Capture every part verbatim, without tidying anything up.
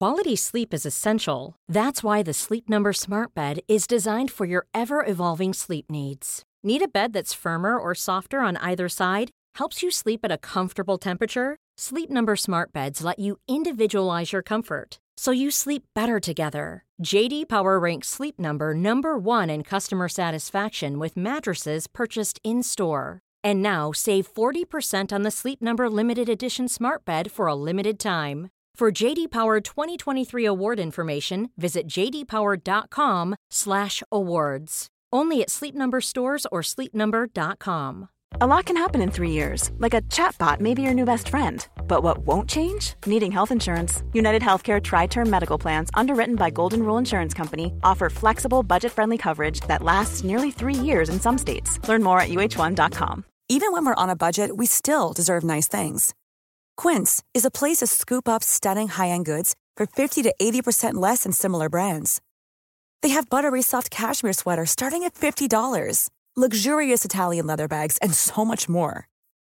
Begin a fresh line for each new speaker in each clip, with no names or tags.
Quality sleep is essential. That's why the Sleep Number Smart Bed is designed for your ever-evolving sleep needs. Need a bed that's firmer or softer on either side? Helps you sleep at a comfortable temperature? Sleep Number Smart Beds let you individualize your comfort, so you sleep better together. J D Power ranks Sleep Number number one in customer satisfaction with mattresses purchased in-store. And now, save forty percent on the Sleep Number Limited Edition Smart Bed for a limited time. For J D Power twenty twenty-three award information, visit j d power dot com slash awards. Only at Sleep Number stores or sleep number dot com.
A lot can happen in three years, like a chatbot may be your new best friend. But what won't change? Needing health insurance. United Healthcare Tri-Term Medical Plans, underwritten by Golden Rule Insurance Company, offer flexible, budget-friendly coverage that lasts nearly three years in some states. Learn more at u h one dot com.
Even when we're on a budget, we still deserve nice things. Quince is a place to scoop up stunning high-end goods for fifty to eighty percent less than similar brands. They have buttery soft cashmere sweaters starting at fifty dollars, luxurious Italian leather bags, and so much more.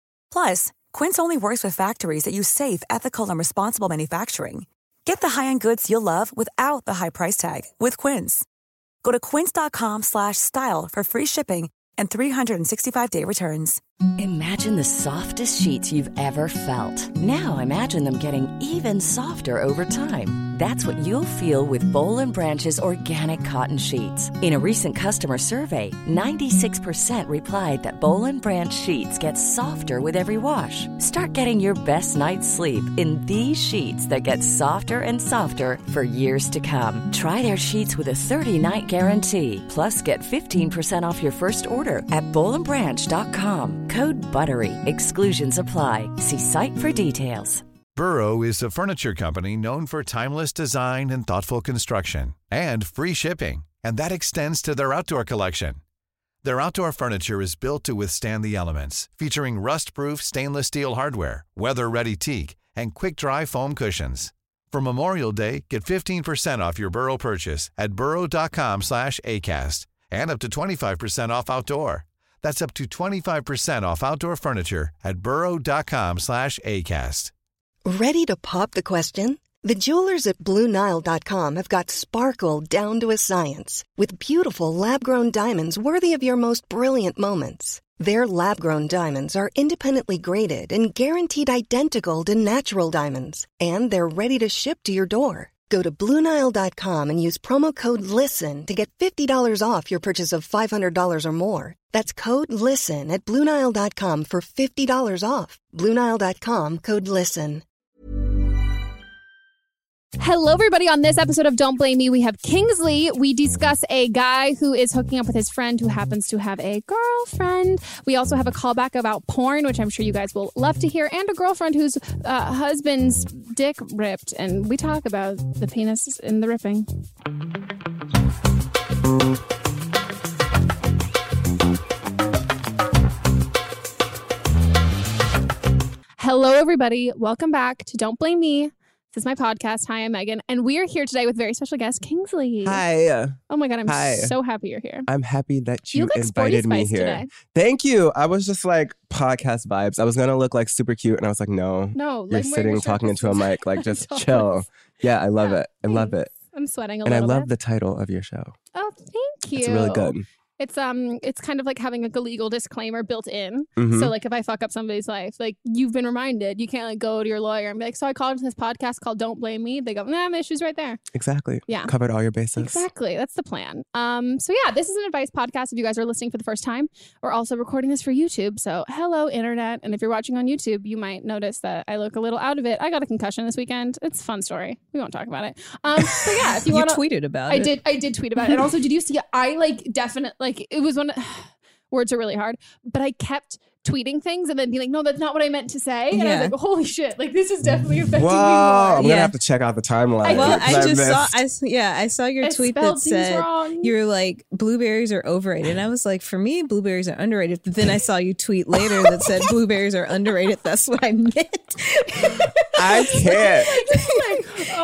Plus, Quince only works with factories that use safe, ethical, and responsible manufacturing. Get the high-end goods you'll love without the high price tag with Quince. Go to quince dot com slash style for free shipping and three sixty-five day returns.
Imagine the softest sheets you've ever felt. Now imagine them getting even softer over time. That's what you'll feel with Boll and Branch's organic cotton sheets. In a recent customer survey, ninety-six percent replied that Boll and Branch sheets get softer with every wash. Start getting your best night's sleep in these sheets that get softer and softer for years to come. Try their sheets with a thirty-night guarantee. Plus, get fifteen percent off your first order at boll and branch dot com. Code BUTTERY. Exclusions apply. See site for details.
Burrow is a furniture company known for timeless design and thoughtful construction, and free shipping, and that extends to their outdoor collection. Their outdoor furniture is built to withstand the elements, featuring rust-proof stainless steel hardware, weather-ready teak, and quick-dry foam cushions. For Memorial Day, get fifteen percent off your Burrow purchase at burrow dot com slash acast, and up to twenty-five percent off outdoor. That's up to twenty-five percent off outdoor furniture at burrow dot com slash acast.
Ready to pop the question? The jewelers at blue nile dot com have got sparkle down to a science with beautiful lab-grown diamonds worthy of your most brilliant moments. Their lab-grown diamonds are independently graded and guaranteed identical to natural diamonds, and they're ready to ship to your door. Go to blue nile dot com and use promo code LISTEN to get fifty dollars off your purchase of five hundred dollars or more. That's code LISTEN at blue nile dot com for fifty dollars off. blue nile dot com, code LISTEN.
Hello, everybody. On this episode of Don't Blame Me, we have Kingsley. We discuss a guy who is hooking up with his friend who happens to have a girlfriend. We also have a callback about porn, which I'm sure you guys will love to hear, and a girlfriend whose uh, husband's dick ripped. And we talk about the penis in the ripping. Hello, everybody. Welcome back to Don't Blame Me. This is my podcast. Hi, I'm Megan, and we are here today with very special guest, Kingsley.
Hi.
Oh my God, I'm
Hi.
so happy you're here.
I'm happy that you,
you look
invited me here.
Today.
Thank you. I was just like podcast vibes. I was gonna look like super cute, and I was like, no,
no,
you're
like,
sitting talking into a mic, like just chill. Yeah, I love
yeah,
it. I love it.
I'm sweating a
and
little bit.
And I love the title of your show.
Oh, thank you.
It's really good.
It's um, it's kind of like having like a legal disclaimer built in.
Mm-hmm.
So like if I fuck up somebody's life, like you've been reminded, you can't like go to your lawyer and be like, so I called this podcast called Don't Blame Me. They go, nah, the issue's right there.
Exactly.
Yeah.
Covered all your bases.
Exactly. That's the plan. Um. So yeah, this is an advice podcast. If you guys are listening for the first time, we're also recording this for YouTube. So hello, internet. And if you're watching on YouTube, you might notice that I look a little out of it. I got a concussion this weekend. It's a fun story. We won't talk about it. Um. So yeah, if you,
you
want to,
tweeted about
I
it.
I did. I did tweet about it. And also, did you see? I like definitely like it was one. Of, words are really hard, but I kept tweeting things and then be like, no, that's not what I meant to say. And
yeah.
I was like, holy shit, like this is definitely affecting
Whoa,
me more.
I'm
yeah.
gonna have to check out the timeline.
Well, I
I
just saw,
missed.
I, yeah, I saw your
I
tweet that
spelled things
said
wrong.
you're like, blueberries are overrated. And I was like, for me, blueberries are underrated. But then I saw you tweet later that said blueberries are underrated. That's what I meant.
I can't.
like, oh my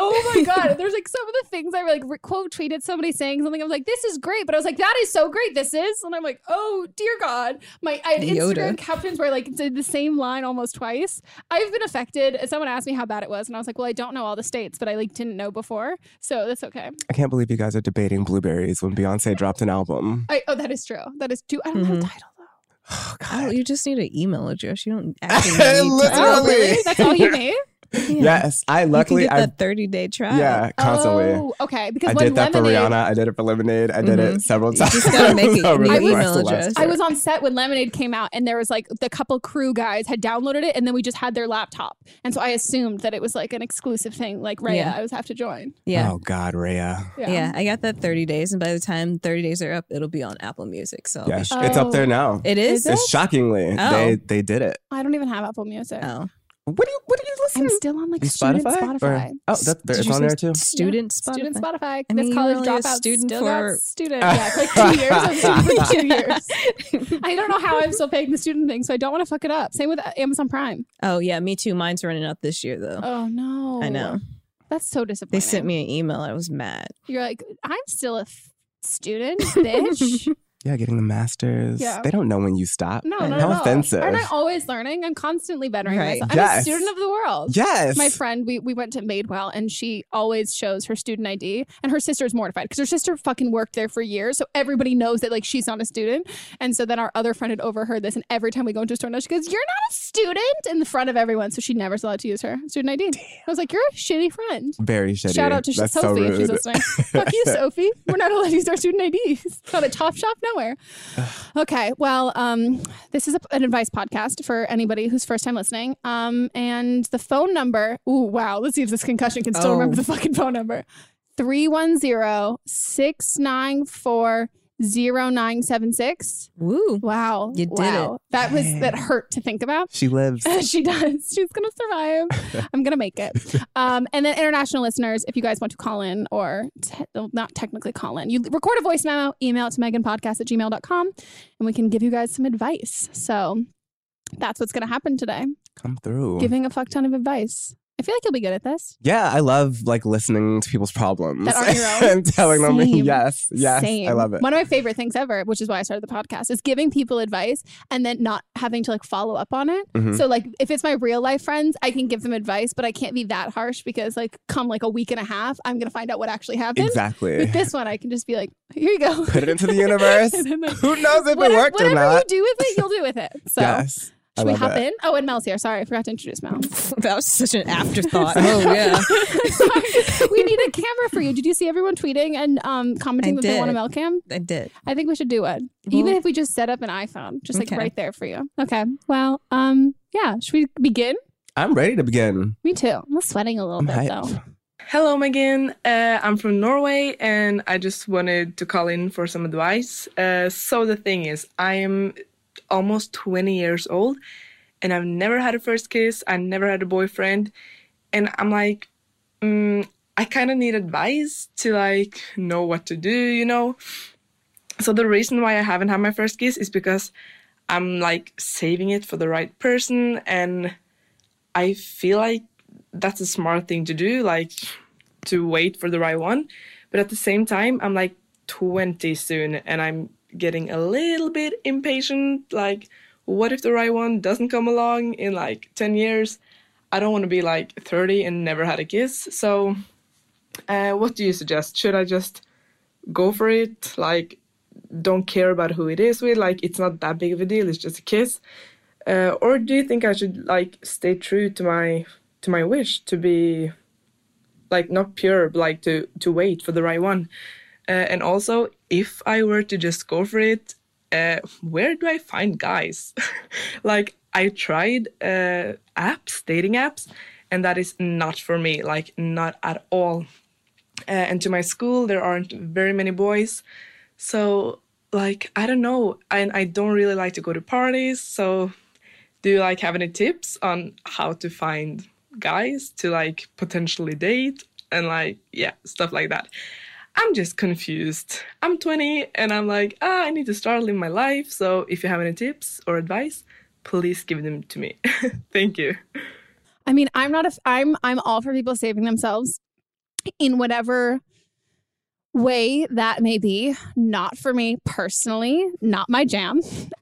God. There's like some of the things I like re- quote tweeted somebody saying something. I was like, this is great. But I was like, that is so great. This is. And I'm like, oh, dear God. My I had
Yoda.
Instagram captions where I like did the same line almost twice. I've been affected. Someone asked me how bad it was. And I was like, well, I don't know all the states, but I like didn't know before. So that's okay.
I can't believe you guys are debating Blueberries when Beyonce dropped an album.
I, oh, that is true. That is true. I don't mm-hmm. have a title.
Oh,
oh, you just need an email address. You don't actually need
Literally.
Oh, really? That's all you need?
Yeah.
Yes, I luckily
you can get
I
that thirty day trial.
Yeah, constantly.
Oh, okay. Because
I
when
did that
Lemonade,
for Rihanna. I did it for Lemonade. I did
mm-hmm.
it several
You
times.
just gotta make it.
So
You need
really
an email
flexible.
address.
I was on set when Lemonade came out, and there was like the couple crew guys had downloaded it, and then we just had their laptop, and so I assumed that it was like an exclusive thing. Like Raya,
Yeah.
I was have to join.
Yeah.
Oh God, Raya.
Yeah.
Yeah, I got that thirty days, and by the time thirty days are up, it'll be on Apple Music. So
Yeah,
Oh.
it's up there now.
it is.
Is it?
It's shockingly
Oh.
they they did it.
I don't even have Apple Music.
Oh,
What do you what do you listen?
I'm still on like
You
student
Spotify?
Spotify.
Or- oh, that's there.
Did
It's
you
on
say
there too.
Student
Yeah.
Spotify.
Student Spotify.
I
This
mean,
college
you're only a
dropout
student
still
for-
got student. Yeah, it's like two years. I was student for two years. I don't know how I'm still paying the student thing, so I don't want to fuck it up. Same with Amazon Prime.
Oh yeah, me too. Mine's running out this year though.
Oh no,
I know.
That's so disappointing.
They sent me an email. I was mad.
You're like, I'm still a f- student, bitch.
Yeah, getting the masters.
Yeah.
They don't know when you stop.
No,
I
no,
know.
no.
How offensive.
Aren't I always learning? I'm constantly bettering
Right.
myself. I'm
Yes.
a student of the world.
Yes.
My friend, we, we went to Madewell, and she always shows her student I D, and her sister is mortified because her sister fucking worked there for years, so everybody knows that like she's not a student. And so then our other friend had overheard this, and every time we go into a store now, she goes, "You're not a student," in the front of everyone, so she never's allowed to use her student I D. Damn. I was like, "You're a shitty friend."
Very shitty.
Shout out to
That's so
Sophie if she's
rude.
listening. Fuck you, Sophie. We're not allowed to use our student I Ds. Not a Top Shop, nowhere. Okay, well, um, this is a, an advice podcast for anybody who's first time listening. Um, and the phone number, ooh, wow, let's see if this concussion can still
Oh.
remember the fucking phone number. three one zero, six nine four, zero nine seven six.
Woo.
Wow.
You did
wow.
it.
That was, that hurt to think about.
She lives.
She does. She's going to survive. I'm going to make it. Um, and then international listeners, if you guys want to call in or te- not technically call in, you record a voice memo, email it to meganpodcast at gmail dot com, and we can give you guys some advice. So that's what's going to happen today.
Come through.
Giving a fuck ton of advice. I feel like you'll be good at this.
Yeah, I love like listening to people's problems
That aren't your own?
and telling them
Same.
yes, yes,
Same.
I love it.
One of my favorite things ever, which is why I started the podcast, is giving people advice and then not having to like follow up on it.
Mhm.
So like if it's my real life friends, I can give them advice, but I can't be that harsh because like come like a week and a half, I'm going to find out what actually happened.
Exactly.
With this one, I can just be like, here you go.
Put it into the universe.
And then, like,
Who knows if it
whatever,
worked or
whatever
not?
you do with it, you'll do with it. So
Yes. I
should we
love
hop
it.
in? Oh, and Mel's here. Sorry, I forgot to introduce Mel.
That was such an afterthought. Oh yeah.
We need a camera for you. Did you see everyone tweeting and um, commenting
I
that they want a
did.
Mel cam?
I did.
I think we should do it. Even
Well-
if we just set up an iPhone, just like
Okay.
right there for you. Okay. Well, um, yeah. Should we begin?
I'm ready to begin.
Me too. I'm sweating a little
I'm
bit
hyped.
though.
Hello, Megan. Uh, I'm from Norway, and I just wanted to call in for some advice. Uh, so the thing is, I am almost twenty years old, and I've never had a first kiss. I never had a boyfriend, and I'm like, mm, I kind of need advice to like know what to do, you know. So the reason why I haven't had my first kiss is because I'm like saving it for the right person, and I feel like that's a smart thing to do, like to wait for the right one. But at the same time, I'm like twenty soon, and I'm getting a little bit impatient. Like, what if the right one doesn't come along in like ten years? I don't want to be like thirty and never had a kiss. So uh, what do you suggest? Should I just go for it? Like, don't care about who it is with? Like, it's not that big of a deal. It's just a kiss. Uh, or do you think I should like stay true to my to my wish to be like not pure, but like to to wait for the right one? Uh, and also, if I were to just go for it, uh, where do I find guys? Like, I tried uh, apps, dating apps, and that is not for me. Like, not at all. Uh, and to my school, there aren't very many boys, so like I don't know. I I don't really like to go to parties, so. Do you like have any tips on how to find guys to like potentially date and like, yeah, stuff like that? I'm just confused. I'm twenty and I'm like, ah, I need to start living my life. So if you have any tips or advice, please give them to me. Thank you.
I mean, I'm not a, I'm, I'm all for people saving themselves in whatever way that may be. Not for me personally, not my jam.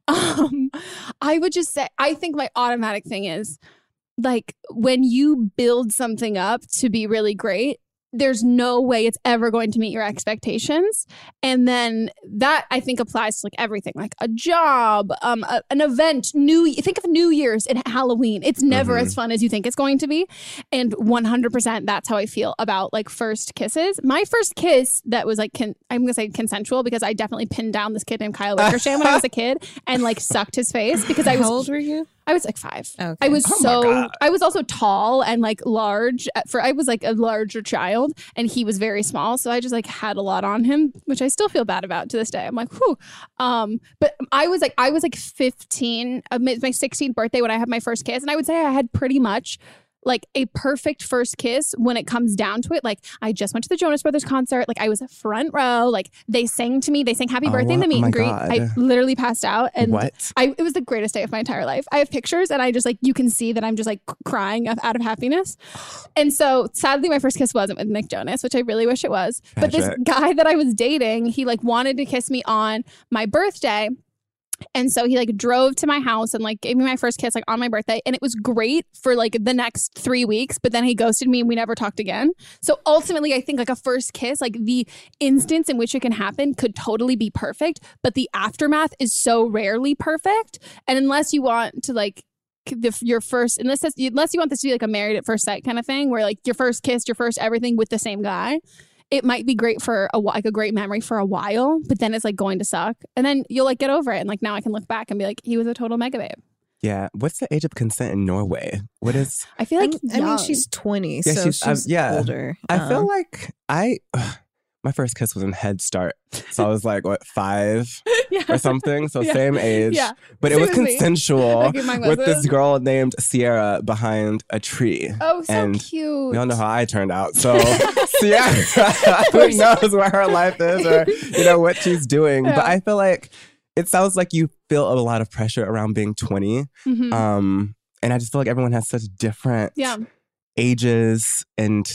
Um, I would just say, I think my automatic thing is like when you build something up to be really great, there's no way it's ever going to meet your expectations. And then that I think applies to like everything, like a job, um, a, an event, new, think of New Year's and Halloween. It's never mm-hmm. as fun as you think it's going to be. And one hundred percent that's how I feel about like first kisses. My first kiss that was like, con- I'm going to say consensual because I definitely pinned down this kid named Kyle Wickersham when I was a kid and like sucked his face because I was-
How old were you?
I was like five.
Okay.
I was
oh
so, I was also tall and like large for, I was like a larger child and he was very small. So I just like had a lot on him, which I still feel bad about to this day. I'm like, whew. Um, but I was like, I was like fifteen, uh, my sixteenth birthday when I had my first kiss. And I would say I had pretty much like a perfect first kiss when it comes down to it. Like I just went to the Jonas Brothers concert. Like I was a front row. Like they sang to me. They sang happy birthday
oh,
in the meet
oh
and greet.
God.
I literally passed out. And
what?
I, it was the greatest day of my entire life. I have pictures and I just like, you can see that I'm just like crying out of happiness. And so sadly, my first kiss wasn't with Nick Jonas, which I really wish it was. But this guy that I was dating, he like wanted to kiss me on my birthday. And so he like drove to my house and like gave me my first kiss like on my birthday. And it was great for like the next three weeks. But then he ghosted me and we never talked again. So ultimately, I think like a first kiss, like the instance in which it can happen could totally be perfect. But the aftermath is so rarely perfect. And unless you want to like the, your first, unless, this, unless you want this to be like a married at first sight kind of thing where like your first kiss, your first everything with the same guy. It might be great for a, like a great memory for a while, but then it's like going to suck. And then you'll like get over it. And like now I can look back and be like, he was a total mega babe.
Yeah. What's the age of consent in Norway? What is...
I feel like
I mean, she's twenty,
yeah,
so
she's,
she's
uh, yeah.
older.
I
um,
feel like I... Ugh, my first kiss was in Head Start. So I was like, what, five
yeah.
or something? So
yeah.
same age.
Yeah.
But
Same
it was
as me.
consensual
Okay, mine
with this
wasn't.
girl named Sierra behind a tree.
Oh, so
and
cute.
we all know how I turned out. So Sierra, who knows where her life is or, you know, what she's doing.
Yeah.
But I feel like it sounds like you feel a lot of pressure around being twenty.
Mm-hmm.
Um, and I just feel like everyone has such different
yeah.
ages and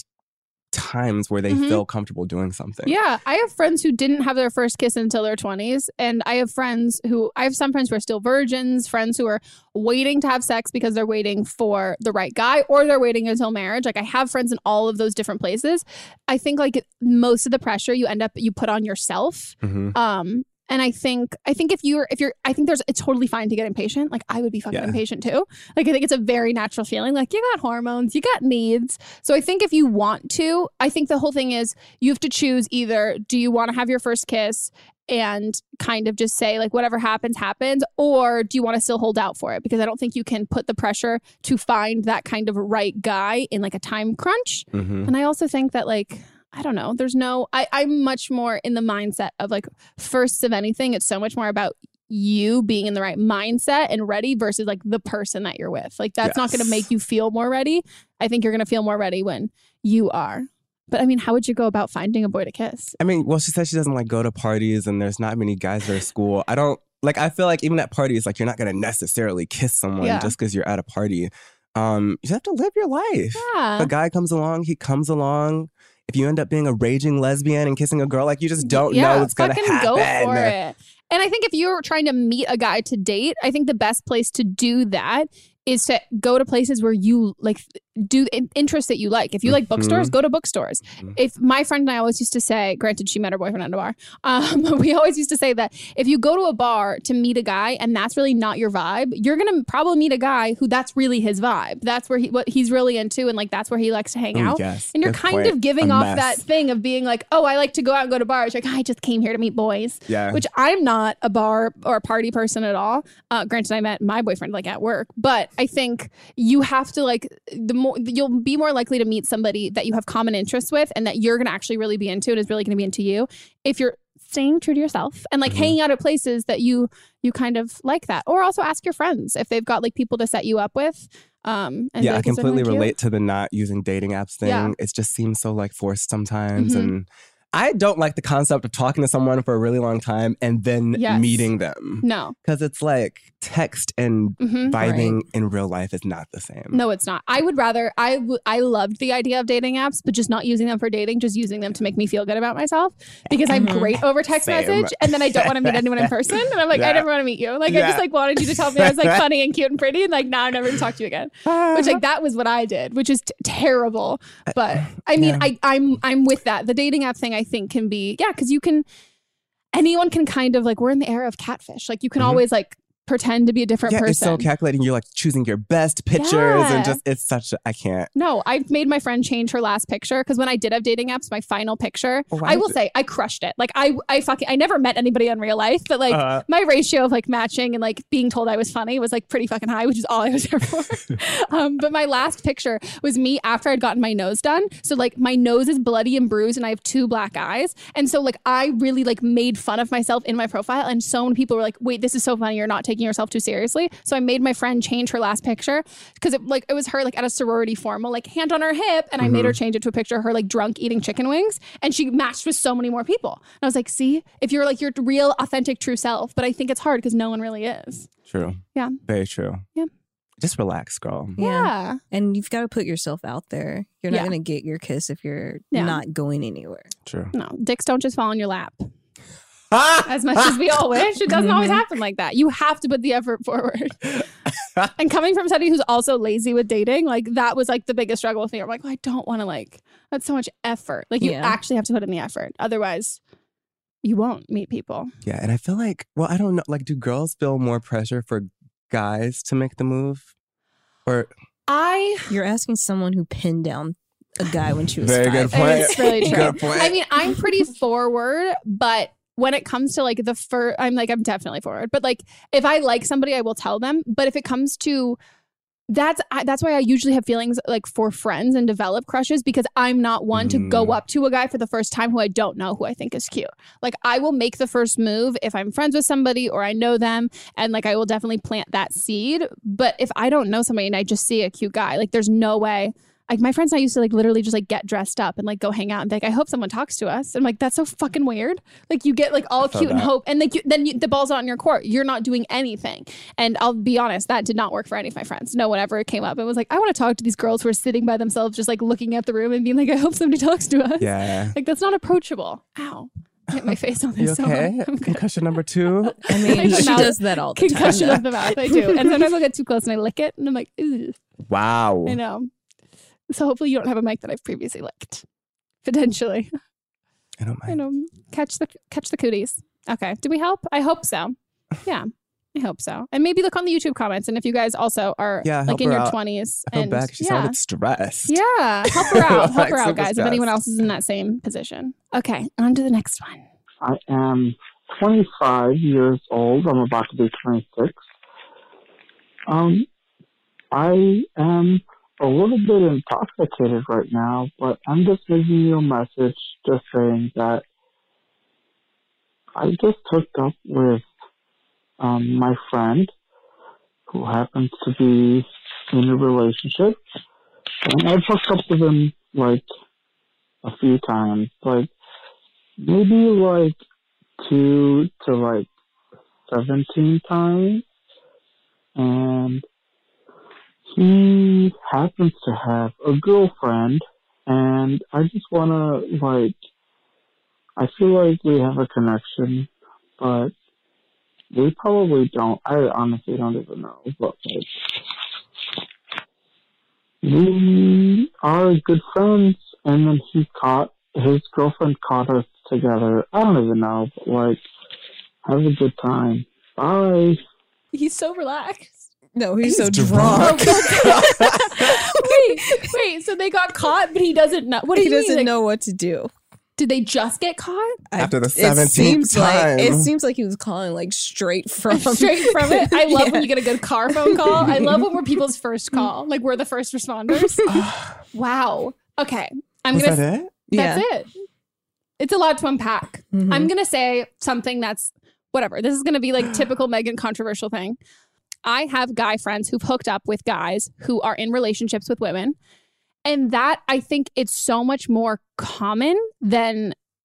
times where they
mm-hmm.
feel comfortable doing something.
Yeah. I have friends who didn't have their first kiss until their twenties. And I have friends who, I have some friends who are still virgins, friends who are waiting to have sex because they're waiting for the right guy or they're waiting until marriage. Like I have friends in all of those different places. I think like most of the pressure you end up, you put on yourself.
Mm-hmm.
Um, And I think, I think if you're, if you're, I think there's, it's totally fine to get impatient. Like I would be fucking
Yeah.
impatient too. Like I think it's a very natural feeling. Like you got hormones, you got needs. So I think if you want to, I think the whole thing is you have to choose either, do you want to have your first kiss and kind of just say like whatever happens, happens, or do you want to still hold out for it? Because I don't think you can put the pressure to find that kind of right guy in like a time crunch.
Mm-hmm.
And I also think that like, I don't know. There's no, I, I'm much more in the mindset of like first of anything. It's so much more about you being in the right mindset and ready versus like the person that you're with. Like that's
Yes.
not going to make you feel more ready. I think you're going to feel more ready when you are. But I mean, how would you go about finding a boy to kiss?
I mean, well, she said she doesn't like go to parties and there's not many guys at her school. I don't, like, I feel like even at parties, like you're not going to necessarily kiss someone
Yeah.
just because you're at a party. Um, you have to live your life.
Yeah.
If a guy comes along, he comes along. If you end up being a raging lesbian and kissing a girl, like you just don't
yeah,
know what's going to
fucking
happen.
go for it. And I think if you're trying to meet a guy to date, I think the best place to do that is to go to places where you like do interests that you like. If you like bookstores,
Mhm.
go to bookstores.
Mhm.
If my friend and I always used to say, granted she met her boyfriend at a bar, um, we always used to say that if you go to a bar to meet a guy and that's really not your vibe, you're gonna probably meet a guy who that's really his vibe. That's where he what he's really into, and like that's where he likes to hang
Ooh,
out.
yes.
And you're
Good
kind
point.
of giving
A
off
mess.
that thing of being like, oh, I like to go out and go to bars. Like I just came here to meet boys.
Yeah.
Which I'm not a bar or a party person at all. Uh, granted, I met my boyfriend like at work, but I think you have to like the more you'll be more likely to meet somebody that you have common interests with and that you're going to actually really be into and is really going to be into you if you're staying true to yourself and like
Mhm.
hanging out at places that you you kind of like that. Or also ask your friends if they've got like people to set you up with. Um, and
Yeah,
be
I
like, "Is there
completely
anyone cute?"
relate to the not using dating apps thing.
Yeah.
It just seems so like forced sometimes.
Mhm.
And I don't like the concept of talking to someone for a really long time and then
Yes.
meeting them.
No.
Because it's like text and
Mhm.
vibing
Right.
in real life is not the same.
No, it's not. I would rather, I, w- I loved the idea of dating apps, but just not using them for dating, just using them to make me feel good about myself because I'm great over text
Same.
message. And then I don't want to meet anyone in person. And I'm like, I
Yeah.
never want to meet you. Like, I
Yeah.
just like wanted you to tell me I was like funny and cute and pretty. And like, now I'm never going to talk to you again. Which like, that was what I did, which is t- terrible. But I mean,
Yeah.
I, I'm, I'm with that. The dating app thing, I think can be, yeah, because you can, anyone can kind of like, we're in the era of catfish. Like you can
Mhm.
always like pretend to be a different
Yeah,
person.
it's so calculating. You're like choosing your best pictures
Yeah.
and just, it's such a, I can't.
No, I've made my friend change her last picture because when I did have dating apps, my final picture,
Why
I will
did-
say I crushed it. Like I, I fucking, I never met anybody in real life, but like
Uh.
my ratio of like matching and like being told I was funny was like pretty fucking high, which is all I was there for. um, but my last picture was me after I'd gotten my nose done. So like my nose is bloody and bruised, and I have two black eyes, and so like I really like made fun of myself in my profile, and so many people were like, "Wait, this is so funny. You're not taking yourself too seriously." So I made my friend change her last picture because it like it was her like at a sorority formal, like hand on her hip, and I made her change it to a picture of her like drunk eating chicken wings, and she matched with so many more people. And I was like, see, if you're like your real, authentic, true self, but I think it's hard because no one really is.
True.
Yeah.
Very true.
Yeah.
Just relax, girl.
Yeah.
And you've got to put yourself out there. You're not
Yeah.
going to get your kiss if you're
Yeah.
not going anywhere.
True.
No, dicks don't just fall in your lap. As much as we all wish, it doesn't always happen like that. You have to put the effort forward. And coming from somebody who's also lazy with dating, like that was like the biggest struggle with me. I'm like, well, I don't want to like, that's so much effort. Like you
Yeah.
actually have to put in the effort. Otherwise, you won't meet people.
Yeah. And I feel like, well, I don't know. Like, do girls feel more pressure for guys to make the move? Or
I,
You're asking someone who pinned down a guy when she was
Very
five.
good point.
it's really true.
Good point.
I mean, I'm pretty forward, but when it comes to like the first, I'm like, I'm definitely forward. But like, if I like somebody, I will tell them. But if it comes to, that's I, that's why I usually have feelings like for friends and develop crushes because I'm not one to go
Mm.
up to a guy for the first time who I don't know who I think is cute. Like I will make the first move if I'm friends with somebody or I know them, and like I will definitely plant that seed. But if I don't know somebody and I just see a cute guy, like there's no way. Like my friends and I used to like literally just like get dressed up and like go hang out and be like, I hope someone talks to us. I'm like, that's so fucking weird. Like you get like all
felt
cute and
that.
hope, and like you, then you, the ball's not in your court. You're not doing anything. And I'll be honest, that did not work for any of my friends. No one ever came up and was like, I want to talk to these girls who are sitting by themselves, just like looking at the room and being like, I hope somebody talks to us.
yeah.
Like that's not approachable. Ow! I hit my face on
You
this. so
okay?
hard. I'm good.
Concussion number two.
I mean,
My
she
mouth-
does that all the time.
Concussion of the mouth. I do. And sometimes I'll get too close and I lick it, and I'm like, Ugh.
Wow.
I know. So hopefully you don't have a mic that I've previously licked. Potentially.
I don't
I
mind.
know. Catch the catch the cooties. Okay. Do we help? I hope so. Yeah. I hope so. And maybe look on the YouTube comments. And if you guys also are
Yeah,
like
help
in
her
your
out.
twenties.
I feel
and
bad. She
yeah.
sounded stressed.
Yeah. Help her out. Help
Like
her out,
super
guys. If anyone
stressed.
else is in that same position. Okay. On to the next one.
I am twenty-five years old. I'm about to be twenty-six. Um, I am a little bit intoxicated right now, but I'm just leaving you a message just saying that I just hooked up with um, my friend who happens to be in a relationship. And I've hooked up with him like a few times, like maybe like two to like seventeen times. And he happens to have a girlfriend, and I just want to, like, I feel like we have a connection, but we probably don't. I honestly don't even know, but, like, we are good friends, and then he caught, his girlfriend caught us together. I don't even know, but, like, have a good time. Bye.
He's so relaxed.
No, he's, so
drunk.
drunk.
wait, wait. So they got caught, but he doesn't know. What do
He
you mean?
doesn't
Like,
know what to do.
Did they just get caught?
After the
It
seventeenth
seems
time.
like it seems like he was calling like straight from
Straight from it. I love
Yeah.
when you get a good car phone call. I love when we're people's first call. Like we're the first responders. Wow. Okay. I'm
Was
gonna.
that it?
Yeah.
That's it. It's a lot to unpack.
Mhm.
I'm gonna say something that's whatever. This is gonna be like typical Megan controversial thing. I have guy friends who've hooked up with guys who are in relationships with women. And that I think it's so much more common than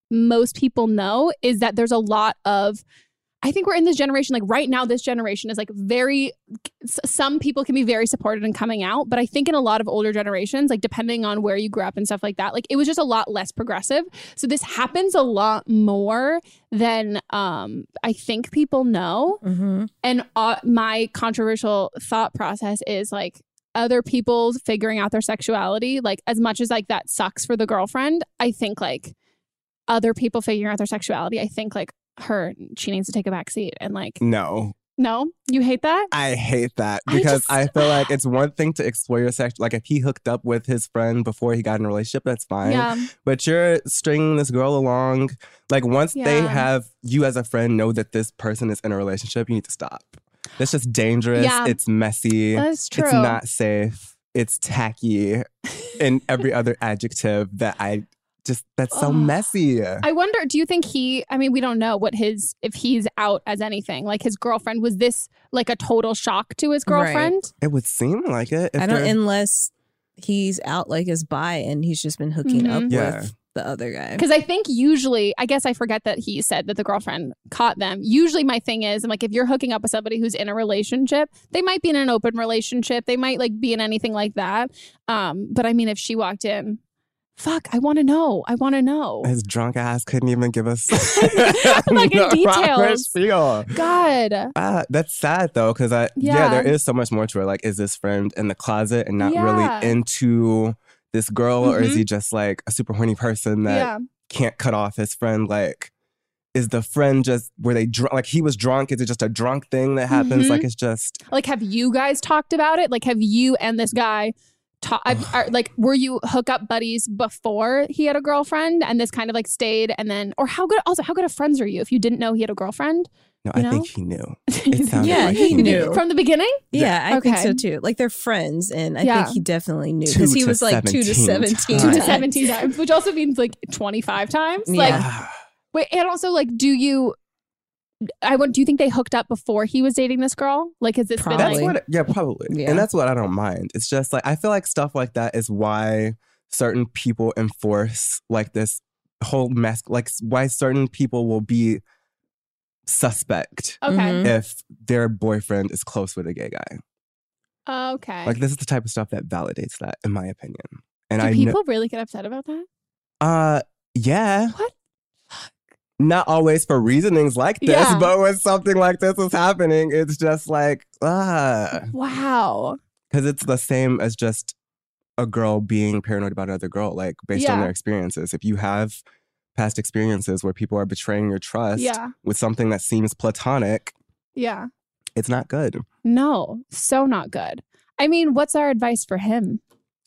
most people know is that there's a lot of, I think we're in this generation, like right now, this generation is like very, some people can be very supported in coming out. But I think in a lot of older generations, like depending on where you grew up and stuff like that, like it was just a lot less progressive. So this happens a lot more than um, I think people know.
Mm-hmm.
And uh, my controversial thought process is like, other people figuring out their sexuality, like as much as like that sucks for the girlfriend, I think like other people figuring out their sexuality, I think like her, she needs to take a back seat and like
No.
No? You hate that?
I hate that because I, just, I feel like it's one thing to explore your sex. Like if he hooked up with his friend before he got in a relationship, that's fine.
Yeah.
But you're stringing this girl along. Like once
Yeah.
they have you as a friend know that this person is in a relationship, you need to stop. That's just dangerous.
Yeah.
It's messy.
That's true.
It's not safe. It's tacky and every other adjective that I just, that's so
Ugh.
messy.
I wonder, do you think he, I mean, we don't know what his, if he's out as anything, like his girlfriend, was this like a total shock to his girlfriend?
Right.
It would seem like it. if
I don't,
they're-
unless he's out like as bi and he's just been hooking
Mhm.
up
Yeah.
with the other guy.
Because I think usually, I guess I forget that he said that the girlfriend caught them. Usually my thing is, I'm like, if you're hooking up with somebody who's in a relationship, they might be in an open relationship. They might like be in anything like that. Um, but I mean, if she walked in, fuck, I want to know. I want to know.
His drunk ass couldn't even give us
Fucking
the proper
details.
spiel.
God.
Ah, that's sad though, because I yeah.
Yeah.
there is so much more to it. Like, is this friend in the closet and not
Yeah.
really into this girl, or is
Mhm.
he just like a super horny person that
Yeah.
can't cut off his friend? Like, is the friend just were they drunk? Like he was drunk? Is it just a drunk thing that happens?
Mhm.
Like it's just
Like, have you guys talked about it? Like, have you and this guy talk? are, like, were you hookup buddies before he had a girlfriend, and this kind of like stayed, and then, or how good? Also, how good of friends are you if you didn't know he had a girlfriend?
no.
You
I
know?
think he knew. It sounded
Yeah,
like
he
he
knew.
knew.
From the beginning?
Yeah, I think
Okay.
so too. Like they're friends, and I
Yeah.
think he definitely knew
Two
because he
to
was like two to
seventeen
seventeen.
Two to
times.
seventeen times, which also means like twenty-five times.
Yeah.
Like,
Ah,
wait, and also like, do you? I want. Do you think they hooked up before he was dating this girl? Like, has this
Probably.
been
That's
like?
what, yeah, probably.
Yeah.
And that's what I don't mind. It's just like, I feel like stuff like that is why certain people enforce like this whole mess, like why certain people will be suspect
Okay.
Mhm.
if their boyfriend is close with a gay guy.
Okay.
Like, this is the type of stuff that validates that, in my opinion. And
do
I
people really get upset about that?
know, uh, yeah.
What?
Not always for reasonings like this,
Yeah.
but when something like this is happening, it's just like, ah.
Wow.
Because it's the same as just a girl being paranoid about another girl, like based on
Yeah.
their experiences. If you have past experiences where people are betraying your trust
Yeah.
with something that seems platonic,
Yeah.
it's not good.
No, so not good. I mean, what's our advice for him?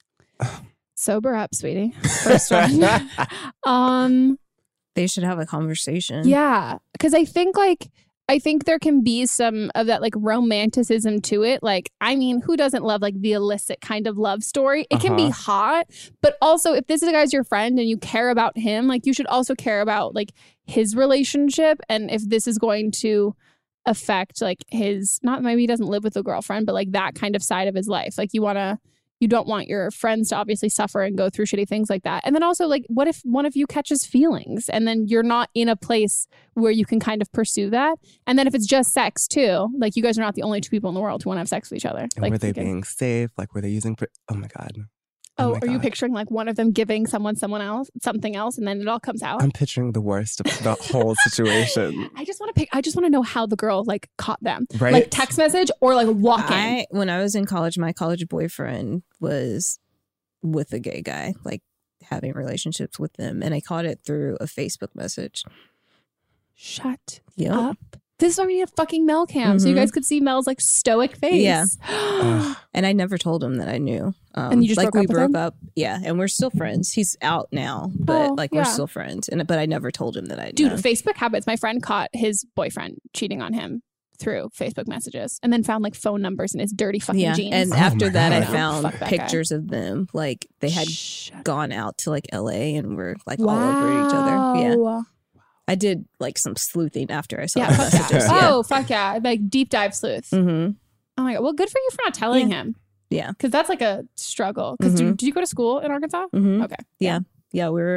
Sober up, sweetie. First one. um,
They should have a conversation.
yeah, because I think like I think there can be some of that like romanticism to it. Like, I mean, who doesn't love like the illicit kind of love story? It can be
Uh-huh.
hot, but also if this is a guy's your friend and you care about him, like you should also care about like his relationship, and if this is going to affect like his, not maybe he doesn't live with a girlfriend, but like that kind of side of his life. Like you want to, you don't want your friends to obviously suffer and go through shitty things like that. And then also like, what if one of you catches feelings and then you're not in a place where you can kind of pursue that? And then if it's just sex too, like you guys are not the only two people in the world who want to have sex with each other.
And
Like,
were they
you can-
being safe? Like, were they using, pr- oh my God.
Oh,
my
are you
God.
picturing like one of them giving someone someone else something else, and then it all comes out?
I'm picturing the worst of the whole situation.
I just want to pick. I just want to know how the girl like caught them,
Right?
like text message or like walk in.
I when I was in college, my college boyfriend was with a gay guy, like having relationships with them, and I caught it through a Facebook message.
Shut
Yep.
up. This is why we need a fucking Mel cam, so you
Mhm.
guys could see Mel's like stoic face.
Yeah.
Ugh.
And I never told him that I knew. Um,
And you just
like
broke up
we
with
broke
him?
up, yeah, and we're still friends. He's out now, but
Oh,
like
yeah.
we're still friends. And but I never told him that I
Dude,
know.
Facebook habits. My friend caught his boyfriend cheating on him through Facebook messages, and then found like phone numbers in his dirty fucking
yeah,
jeans.
and
Oh
after
my
that, I
God.
found
Fuck that guy.
pictures of them. Like they had
Shut
gone out to like L A and were like all over each other. Yeah,
Wow.
I did like some sleuthing after I saw
Yeah,
the
fuck yeah.
messages. Yeah.
Oh, fuck yeah. Like deep dive sleuth.
Mm-hmm.
Oh my God. Well, good for you for not telling him.
Yeah.
Because that's like a struggle. Because
Mhm.
did you go to school in Arkansas?
Mm-hmm.
Okay.
Yeah. Yeah, we were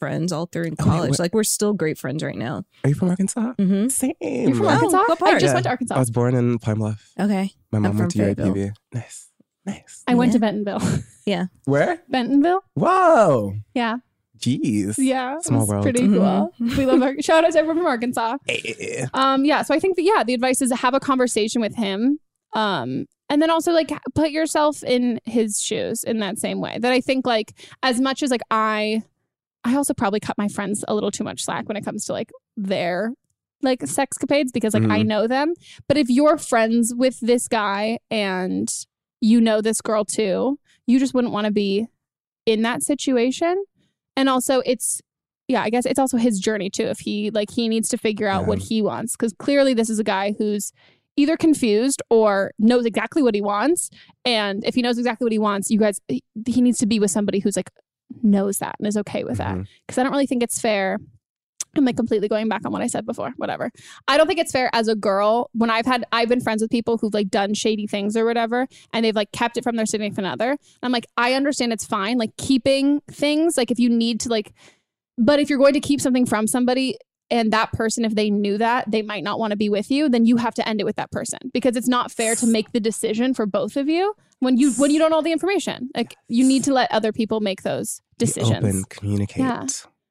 friends all through in
Oh, wait,
college.
what-
like we're still great friends right now.
Are you from Arkansas?
Mm-hmm.
Same.
You're from
Oh,
Arkansas?
what part?
I just
Yeah.
went to Arkansas.
I was born in Pine Bluff.
Okay.
My mom
I'm
went to
from
U A P B.
Fayetteville.
Nice. Nice.
I went
Yeah.
to Bentonville.
Yeah.
Where?
Bentonville?
Whoa.
Yeah.
Jeez.
Yeah. it
Small
was
world.
Pretty
Mhm.
cool. We love Ar- Shout out to everyone from Arkansas.
Eh.
Um, yeah, so I think that yeah, the advice is to have a conversation with him. Um, and then also like put yourself in his shoes in that same way. That I think like as much as like I I also probably cut my friends a little too much slack when it comes to like their like sexcapades because like I
Mhm.
know them. But if you're friends with this guy and you know this girl too, you just wouldn't want to be in that situation. And also it's yeah, I guess it's also his journey too. If he like he needs to figure out
Yeah.
what he wants because clearly this is a guy who's either confused or knows exactly what he wants. And if he knows exactly what he wants, you guys he he needs to be with somebody who's like knows that and is okay with that.
Mhm.
Because I don't really think it's fair. I'm like completely going back on what I said before. Whatever. I don't think it's fair as a girl when I've had I've been friends with people who've like done shady things or whatever, and they've like kept it from their significant other. And I'm like, I understand it's fine, like keeping things, like if you need to like, but if you're going to keep something from somebody and that person, if they knew that they might not want to be with you, then you have to end it with that person because it's not fair to make the decision for both of you when you when you don't know all the information. Like you need to let other people make those
Be
decisions.
open, communicate.
Yeah.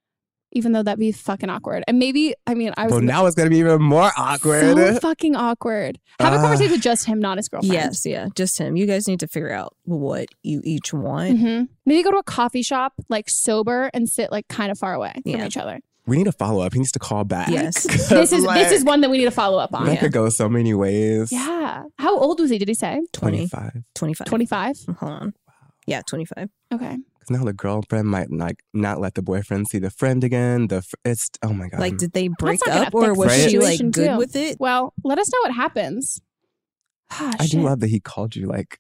Even though that'd be fucking awkward. And maybe, I mean, I was
Well, now it's gonna be even more awkward.
so fucking awkward. Have a
Uh,
conversation with just him, not his girlfriend.
Yes, yeah, just him. You guys need to figure out what you each want.
hmm Maybe go to a coffee shop, like sober, and sit like kind of far away from
Yeah.
each other.
We need to follow up. He needs to call back.
Yes.
'Cause,
This is
like,
this is one that we need to follow up on.
that
Yeah.
could go so many ways.
Yeah. How old was he? Did he say
twenty,
twenty-five.
twenty-five.
twenty-five?
Hold on. Yeah, twenty-five.
Okay.
Because now the girlfriend might like not let the boyfriend see the friend again. The fr- it's oh my god.
Like, did they break
not gonna
up or
fix
was
the
she like
situation,
good
too.
with it?
Well, let us know what happens. Ah,
I do
shit.
love that he called you like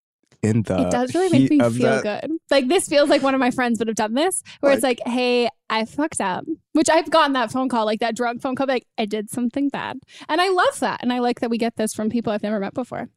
in the.
It does really make
heat
me
of
feel
that.
good. Like this feels like one of my friends would have done this, where it's like, "Hey, I fucked up," which I've gotten that phone call, like that drunk phone call, like I did something bad, and I love that, and I like that we get this from people I've never met before.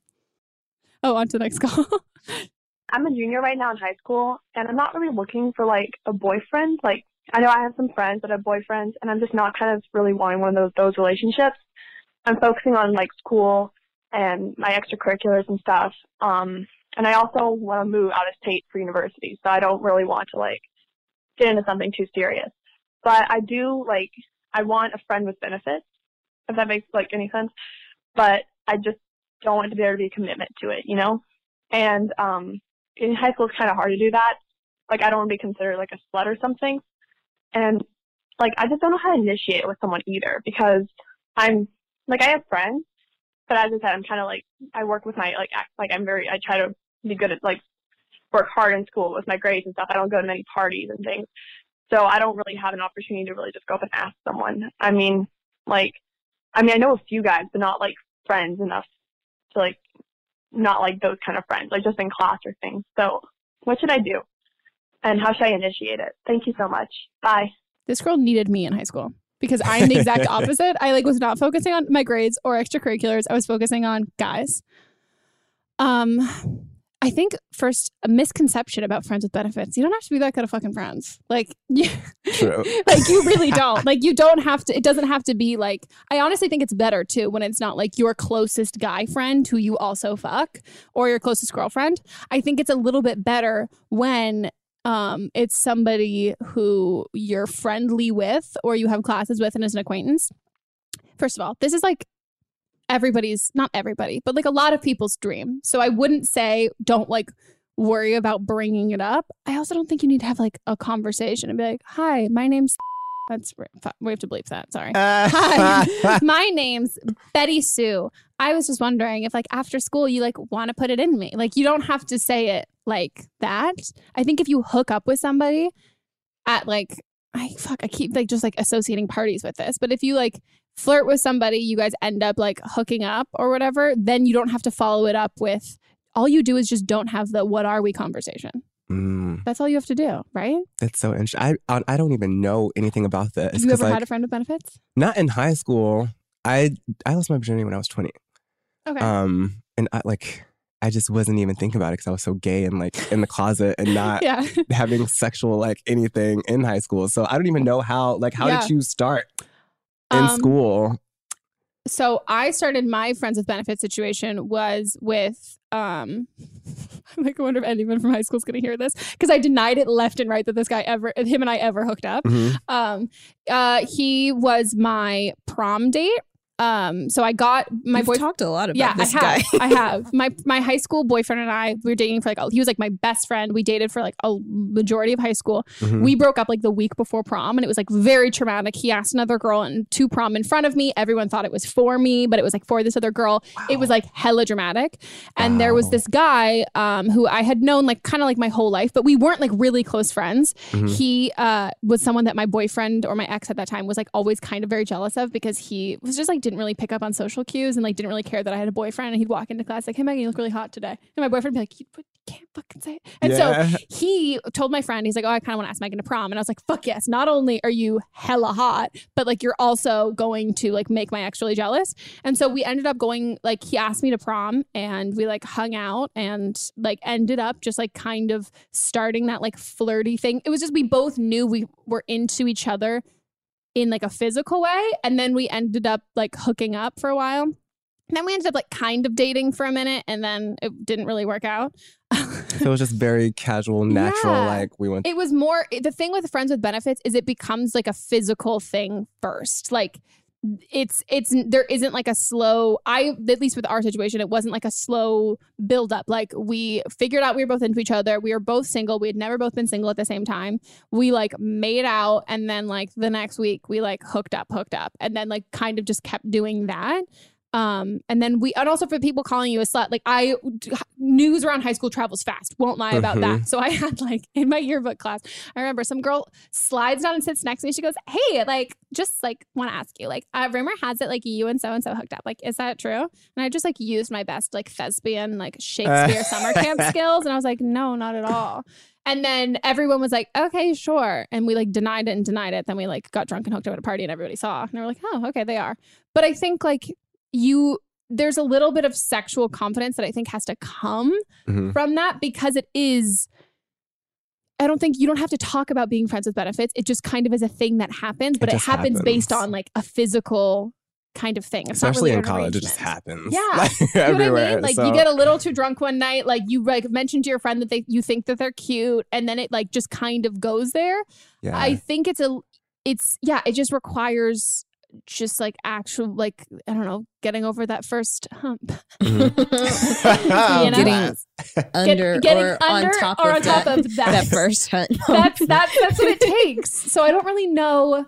Oh, on to the next call.
I'm a junior right now in high school, and I'm not really looking for, like, a boyfriend. Like, I know I have some friends that have boyfriends, and I'm just not kind of really wanting one of those, those relationships. I'm focusing on, like, school and my extracurriculars and stuff. Um, and I also want to move out of state for university, so I don't really want to, like, get into something too serious. But I do, like, I want a friend with benefits, if that makes, like, any sense. But I just don't want to be able to be a commitment to it, you know? And, um... in high school, it's kind of hard to do that. Like, I don't want to be considered, like, a slut or something. And, like, I just don't know how to initiate it with someone either because I'm, like, I have friends, but as I said, I'm kind of, like, I work with my, like, act, like, I'm very, I try to be good at, like, work hard in school with my grades and stuff. I don't go to many parties and things. So I don't really have an opportunity to really just go up and ask someone. I mean, like, I mean, I know a few guys, but not, like, friends enough to, like, not like those kind of friends, like just in class or things. So what should I do? And how should I initiate it? Thank you so much. Bye.
This girl needed me in high school because I'm the exact opposite. I like was not focusing on my grades or extracurriculars. I was focusing on guys. Um, I think first a misconception about friends with benefits. You don't have to be that good of fucking friends. Like, you,
True.
like you really don't. Like you don't have to. It doesn't have to be like. I honestly think it's better too when it's not like your closest guy friend who you also fuck or your closest girlfriend. I think it's a little bit better when um it's somebody who you're friendly with or you have classes with and is an acquaintance. First of all, this is like everybody's, not everybody, but like a lot of people's dream. So I wouldn't say don't like worry about bringing it up. I also don't think you need to have like a conversation and be like, hi, my name's that's we have to bleep that. Sorry. Hi, my name's Betty Sue. I was just wondering if like after school you like want to put it in me. Like you don't have to say it like that. I think if you hook up with somebody at like I fuck I keep like just like associating parties with this, but if you like flirt with somebody, you guys end up like hooking up or whatever, then you don't have to follow it up with all you do is just don't have the what are we conversation.
Mm,
That's all you have to do, right?
that's so interesting. I I I don't even know anything about this.
Have you
'cause,
ever
like,
had a friend with benefits?
not in high school. I I lost my virginity when I was twenty.
Okay.
Um, and I like I just wasn't even thinking about it because I was so gay and like in the closet and not
Yeah.
having sexual like anything in high school. So I don't even know how, like, how
Yeah.
did you start in
Um,
school?
So I started my friends with benefits situation was with, um, I'm like, I wonder if anyone from high school is going to hear this because I denied it left and right that this guy ever, him and I ever hooked up.
Mhm.
Um, uh, he was my prom date. Um, so I got my
You've
boy
talked a lot about
yeah,
this
I
guy.
have. I have. My my high school boyfriend and I, we were dating for like, a, he was like my best friend. We dated for like a majority of high school.
Mhm.
We broke up like the week before prom and it was like very traumatic. He asked another girl and to prom in front of me. Everyone thought it was for me, but it was like for this other girl. It was like hella dramatic. And there was
Wow.
this guy um, who I had known like kind of like my whole life, but we weren't like really close friends.
Mhm.
He uh, was someone that my boyfriend or my ex at that time was like always kind of very jealous of because he was just like didn't really pick up on social cues and like didn't really care that I had a boyfriend. And he'd walk into class like, "Hey Megan, you look really hot today." And my boyfriend would be like, "You but you can't fucking say it." And
Yeah.
so he told my friend, he's like, "Oh, I kind of want to ask Megan to prom." And I was like, "Fuck yes! Not only are you hella hot, but like you're also going to like make my ex really jealous." And so we ended up going like he asked me to prom and we like hung out and like ended up just like kind of starting that like flirty thing. It was just we both knew we were into each other in like a physical way. And then we ended up like hooking up for a while. And then we ended up like kind of dating for a minute and then it didn't really work out.
So it was just very casual, natural.
Yeah.
Like we went.
It was more, the thing with friends with benefits is it becomes like a physical thing first. Like it's, it's, there isn't like a slow, I, at least with our situation, it wasn't like a slow build up. Like we figured out we were both into each other. We were both single. We had never both been single at the same time. We like made out. And then like the next week we like hooked up, hooked up. And then like kind of just kept doing that. Um, and then we, and also for people calling you a slut, like I, news around high school travels fast, won't lie about
Mhm.
that. So I had like in my yearbook class, I remember some girl slides down and sits next to me. She goes, "Hey, like, just like want to ask you, like, uh, rumor has it like you and so-and-so hooked up. Like, is that true?" And I just like used my best like thespian, like Shakespeare summer camp skills. And I was like, "No, not at all." And then everyone was like, "Okay, sure." And we like denied it and denied it. Then we like got drunk and hooked up at a party and everybody saw. And they were like, "Oh, okay, they are." But I think like you, there's a little bit of sexual confidence that I think has to come
Mhm.
from that because it is, I don't think you don't have to talk about being friends with benefits. It just kind of is a thing that happens, but it,
just
happens, based
happens.
on like a physical kind of thing. It's not
Especially
really
in
an
college, it just
arrangement.
happens.
Yeah.
Like,
You know what I
everywhere.
mean? Like
So-
you get a little too drunk one night, like you like mentioned to your friend that they you think that they're cute, and then it like just kind of goes there.
Yeah.
I think it's a it's yeah, it just requires just like actual like I don't know, getting over that first hump.
Mhm.
You know?
Getting under
getting
or
under
on top
or
of
on top
that,
of that.
that first hunt.
that's that's that's what it takes. So I don't really know.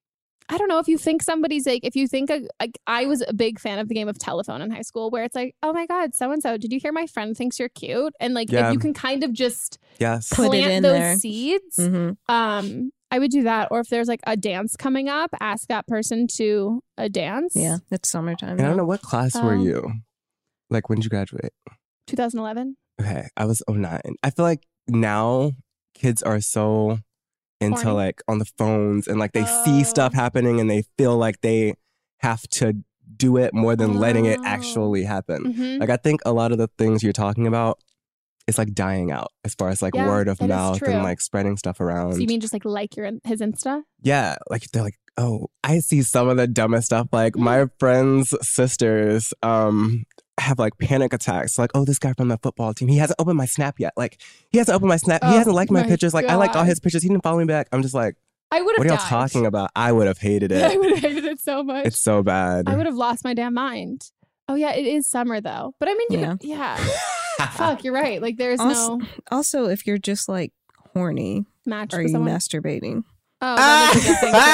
I don't know if you think somebody's like, if you think, a, like, I was a big fan of the game of telephone in high school where it's like, "Oh my God, so and so, did you hear my friend thinks you're cute?" And like,
Yeah.
if you can kind of just
Yes.
Put it
plant
in
those
there.
seeds,
Mhm.
um, I would do that. Or if there's like a dance coming up, ask that person to a dance.
Yeah, it's summertime.
And I don't know, what class were
Um,
you? Like, when did you graduate?
twenty eleven.
Okay, I was oh nine. I feel like now kids are so into
Horny.
like on the phones and like they
Oh.
see stuff happening and they feel like they have to do it more than letting it
Oh.
actually happen.
Mhm.
Like I think a lot of the things you're talking about is like dying out as far as like
Yeah,
word of
that is
mouth
true.
and like spreading stuff around.
So you mean just like like your his Insta?
Yeah, like they're like, "Oh, I see some of the dumbest stuff." Like my friends' sisters um have like panic attacks. Like, "Oh, this guy from the football team, he hasn't opened my Snap yet. Like, he hasn't opened my Snap. he
Oh
hasn't liked my,
my
pictures. Like, I liked all
God.
his pictures. He didn't follow me back." I'm just like,
I would have
"What are y'all
died.
talking about?" I would have hated
I
it.
would have hated it so much.
It's so bad.
I would have lost my damn mind. Oh yeah, it is summer though. But I mean, you
Yeah.
could- yeah. Fuck, you're right. Like there's
Also,
no
also, if you're just like horny,
match
are
for
you
someone.
masturbating?
Oh, that is a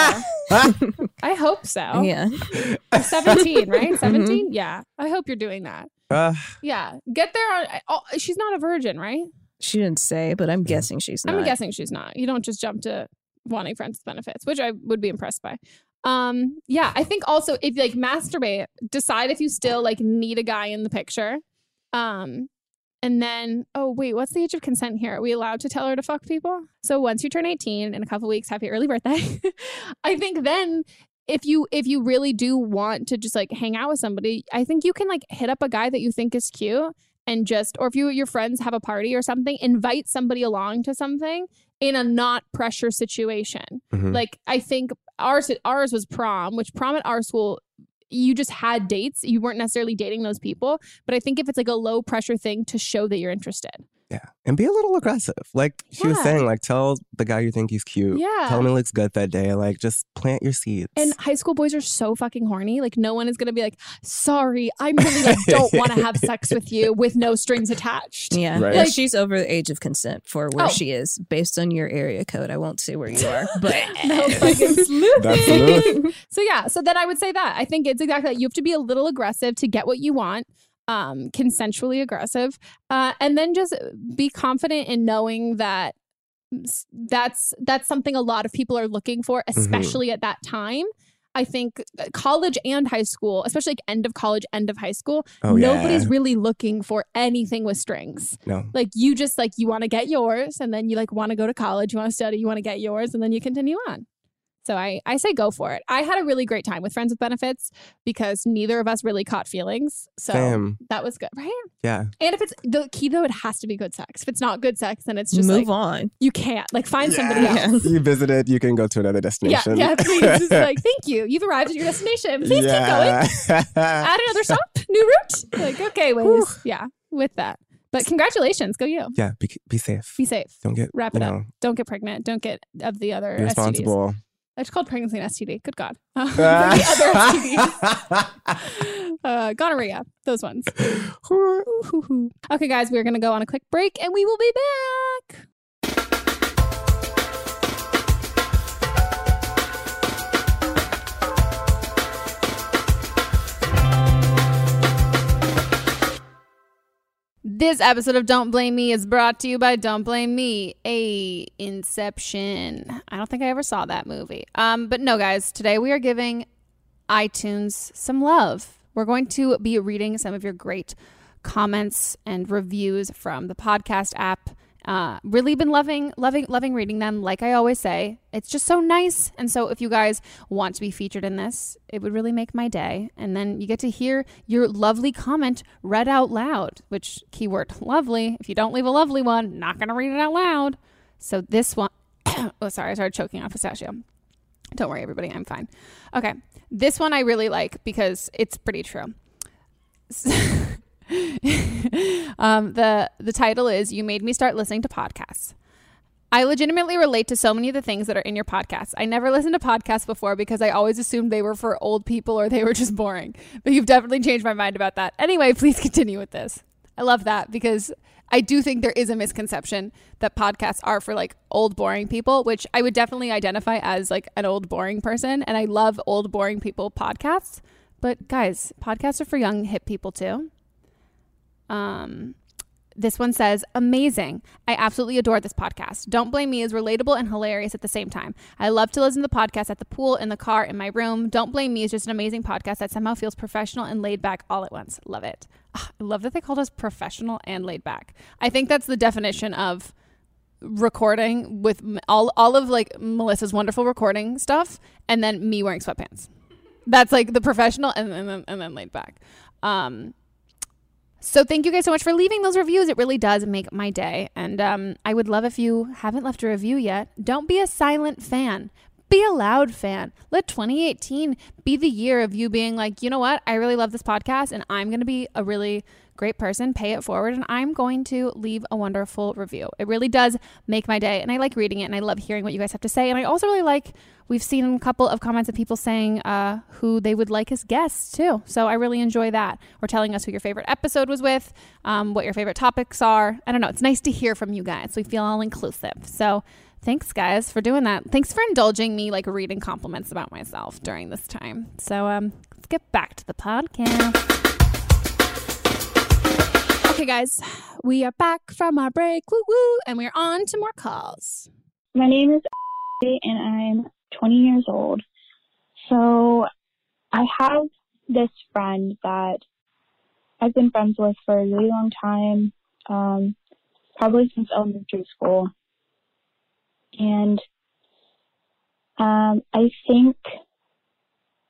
good thing too. I hope so.
Yeah.
You're seventeen, right? seventeen? Yeah. I hope you're doing that.
Uh,
Yeah. Get there on oh, she's not a virgin, right?
She didn't say, but I'm guessing she's not.
I'm guessing she's not. You don't just jump to wanting friends with benefits, which I would be impressed by. Um, yeah, I think also if you like masturbate, decide if you still like need a guy in the picture. Um, and then, oh wait, what's the age of consent here? Are we allowed to tell her to fuck people? So once you turn eighteen in a couple weeks, happy early birthday. I think then if you if you really do want to just like hang out with somebody, I think you can like hit up a guy that you think is cute and just, or if you your friends have a party or something, invite somebody along to something in a not pressure situation.
Mhm.
Like, I think ours ours was prom, which prom at our school, you just had dates. You weren't necessarily dating those people. But I think if it's like a low pressure thing to show that you're interested.
Yeah. And be a little aggressive. Like she was
Yeah.
saying, like tell the guy you think he's cute.
Yeah.
Tell him he looks good that day. Like just plant your seeds.
And high school boys are so fucking horny. Like, no one is going to be like, sorry, I really like don't want to have sex with you with no strings attached.
Yeah.
Right.
Like,
Like-
she's over the age of consent for where
Oh.
she is based on your area code. I won't say where you are, but
No fucking sleuthing.
That's smooth.
So yeah, so then I would say that. I think it's exactly that. You have to be a little aggressive to get what you want. Um, consensually aggressive. Uh, and then just be confident in knowing that s- that's that's something a lot of people are looking for, especially at that time. I think uh, college and high school, especially like end of college, end of high school,
Oh,
nobody's
yeah.
really looking for anything with strings.
No.
Like you just like you want to get yours, and then you like want to go to college, you want to study, you want to get yours, and then you continue on. So I, I say go for it. I had a really great time with Friends with Benefits because neither of us really caught feelings. So
Same.
that was good, right?
Yeah.
And if it's the key though, it has to be good sex. If it's not good sex, then it's just
move
like
on.
you can't like find somebody
Yeah.
else.
You visited, you can go to another
Yeah,
destination.
yeah, please. Just like, thank you. You've arrived at your destination. Please keep going. Add another stop. New route. Like, okay, Wiz. Yeah, with that. But congratulations. Go you.
Yeah, be, be safe.
Be safe.
Don't get,
Wrap
you
it up.
know,
Don't get pregnant. Don't get of the other
be
S T Ds.
responsible.
It's called pregnancy and S T D. Good God. Uh, the other S T Ds. uh, gonorrhea. Those ones. Ooh, hoo, hoo. Okay, guys, we're going to go on a quick break and we will be back. This episode of Don't Blame Me is brought to you by Don't Blame Me, a Inception. I don't think I ever saw that movie. Um, but no, guys, today we are giving iTunes some love. We're going to be reading some of your great comments and reviews from the podcast app. Uh, really been loving, loving, loving reading them. Like I always say, it's just so nice. And so if you guys want to be featured in this, it would really make my day. And then you get to hear your lovely comment read out loud, which keyword lovely. If you don't leave a lovely one, not going to read it out loud. So this one, oh, sorry, I started choking on pistachio. Don't worry, everybody, I'm fine. Okay. This one I really like because it's pretty true. um, the the title is You Made Me Start Listening to Podcasts. I legitimately relate to so many of the things that are in your podcasts. I never listened to podcasts before because I always assumed they were for old people or they were just boring. But you've definitely changed my mind about that. Anyway, please continue with this. I love that because I do think there is a misconception that podcasts are for like old boring people, which I would definitely identify as like an old boring person. And I love old boring people podcasts. But guys, podcasts are for young hip people too. Um, this one says, amazing. I absolutely adore this podcast. Don't Blame Me is relatable and hilarious at the same time. I love to listen to the podcast at the pool, in the car, in my room. Don't Blame Me is just an amazing podcast that somehow feels professional and laid back all at once. Love it. Ugh, I love that they called us professional and laid back. I think that's the definition of recording with m- all, all of like Melissa's wonderful recording stuff and then me wearing sweatpants. That's like the professional and, and, then, and then laid back. Um, So thank you guys so much for leaving those reviews. It really does make my day. And um, I would love if you haven't left a review yet. Don't be a silent fan. Be a loud fan. Let twenty eighteen be the year of you being like, you know what? I really love this podcast and I'm going to be a really great person. Pay it forward and I'm going to leave a wonderful review. It really does make my day. And I like reading it and I love hearing what you guys have to say. And I also really like, we've seen a couple of comments of people saying uh, who they would like as guests too. So I really enjoy that. Or telling us who your favorite episode was with, um, what your favorite topics are. I don't know. It's nice to hear from you guys. We feel all inclusive. So thanks guys for doing that. Thanks for indulging me like reading compliments about myself during this time. So um, let's get back to the podcast. Okay guys, we are back from our break. Woo woo. And we're on to more calls.
My name is Ashley and I'm twenty years old. So I have this friend that I've been friends with for a really long time, um, probably since elementary school. And um, I think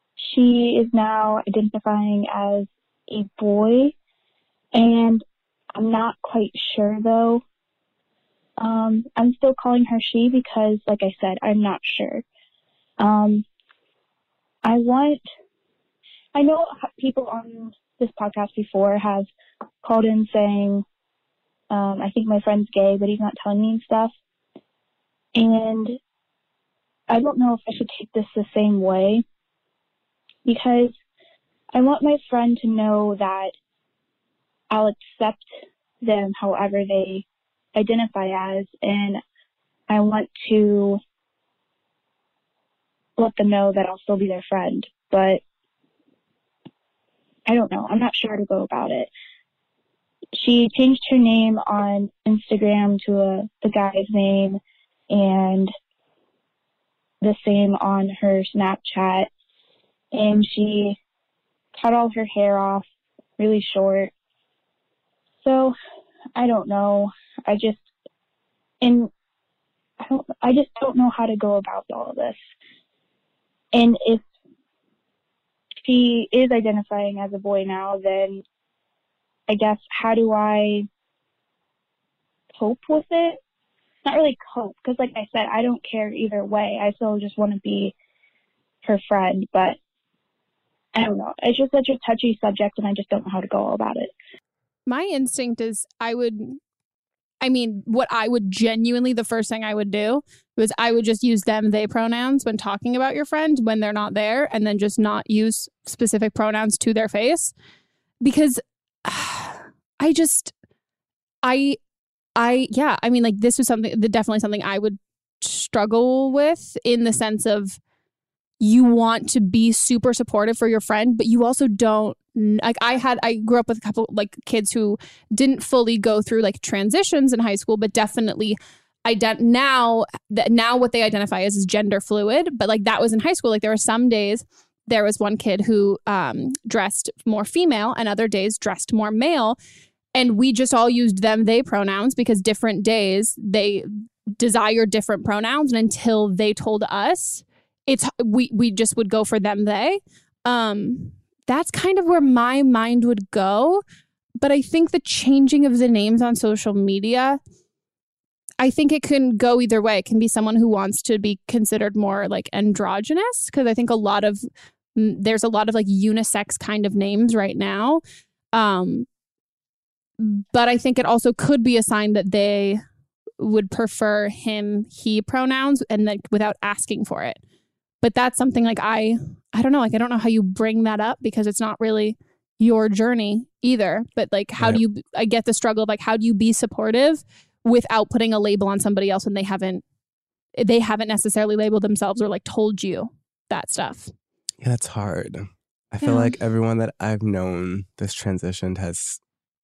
she is now identifying as a boy. And I'm not quite sure though. Um, I'm still calling her she because, like I said, I'm not sure. Um, I want, I know people on this podcast before have called in saying, um, I think my friend's gay, but he's not telling me and stuff. And I don't know if I should take this the same way, because I want my friend to know that I'll accept them however they identify as, and I want to let them know that I'll still be their friend. But I don't know. I'm not sure how to go about it. She changed her name on Instagram to a, the guy's name, and the same on her Snapchat. And she cut all her hair off really short. So I don't know. I just, and I don't, I just don't know how to go about all of this. And if she is identifying as a boy now, then I guess how do I cope with it? Not really cope, because like I said, I don't care either way. I still just want to be her friend, but I don't know. It's just such a touchy subject, and I just don't know how to go about it.
My instinct is I would, I mean, what I would genuinely, the first thing I would do was I would just use them, they pronouns when talking about your friend when they're not there, and then just not use specific pronouns to their face. Because uh, I just, I, I, yeah, I mean, like this was something, definitely something I would struggle with, in the sense of you want to be super supportive for your friend, but you also don't, like I had, I grew up with a couple like kids who didn't fully go through like transitions in high school, but definitely ident- now that now what they identify as is gender fluid. But like that was in high school. Like there were some days, there was one kid who um, dressed more female and other days dressed more male. And we just all used them, they pronouns, because different days they desire different pronouns. And until they told us, it's we we just would go for them, they. Um, that's kind of where my mind would go. But I think the changing of the names on social media, I think it can go either way. It can be someone who wants to be considered more like androgynous, because I think a lot of, there's a lot of like unisex kind of names right now. Um, but I think it also could be a sign that they would prefer him, he pronouns, and like without asking for it. But that's something like I, I don't know, like I don't know how you bring that up, because it's not really your journey either. But like, how right. do you, I get the struggle of like, how do you be supportive without putting a label on somebody else when they haven't, they haven't necessarily labeled themselves or like told you that stuff?
Yeah, that's hard. I
Yeah.
feel like everyone that I've known this transitioned has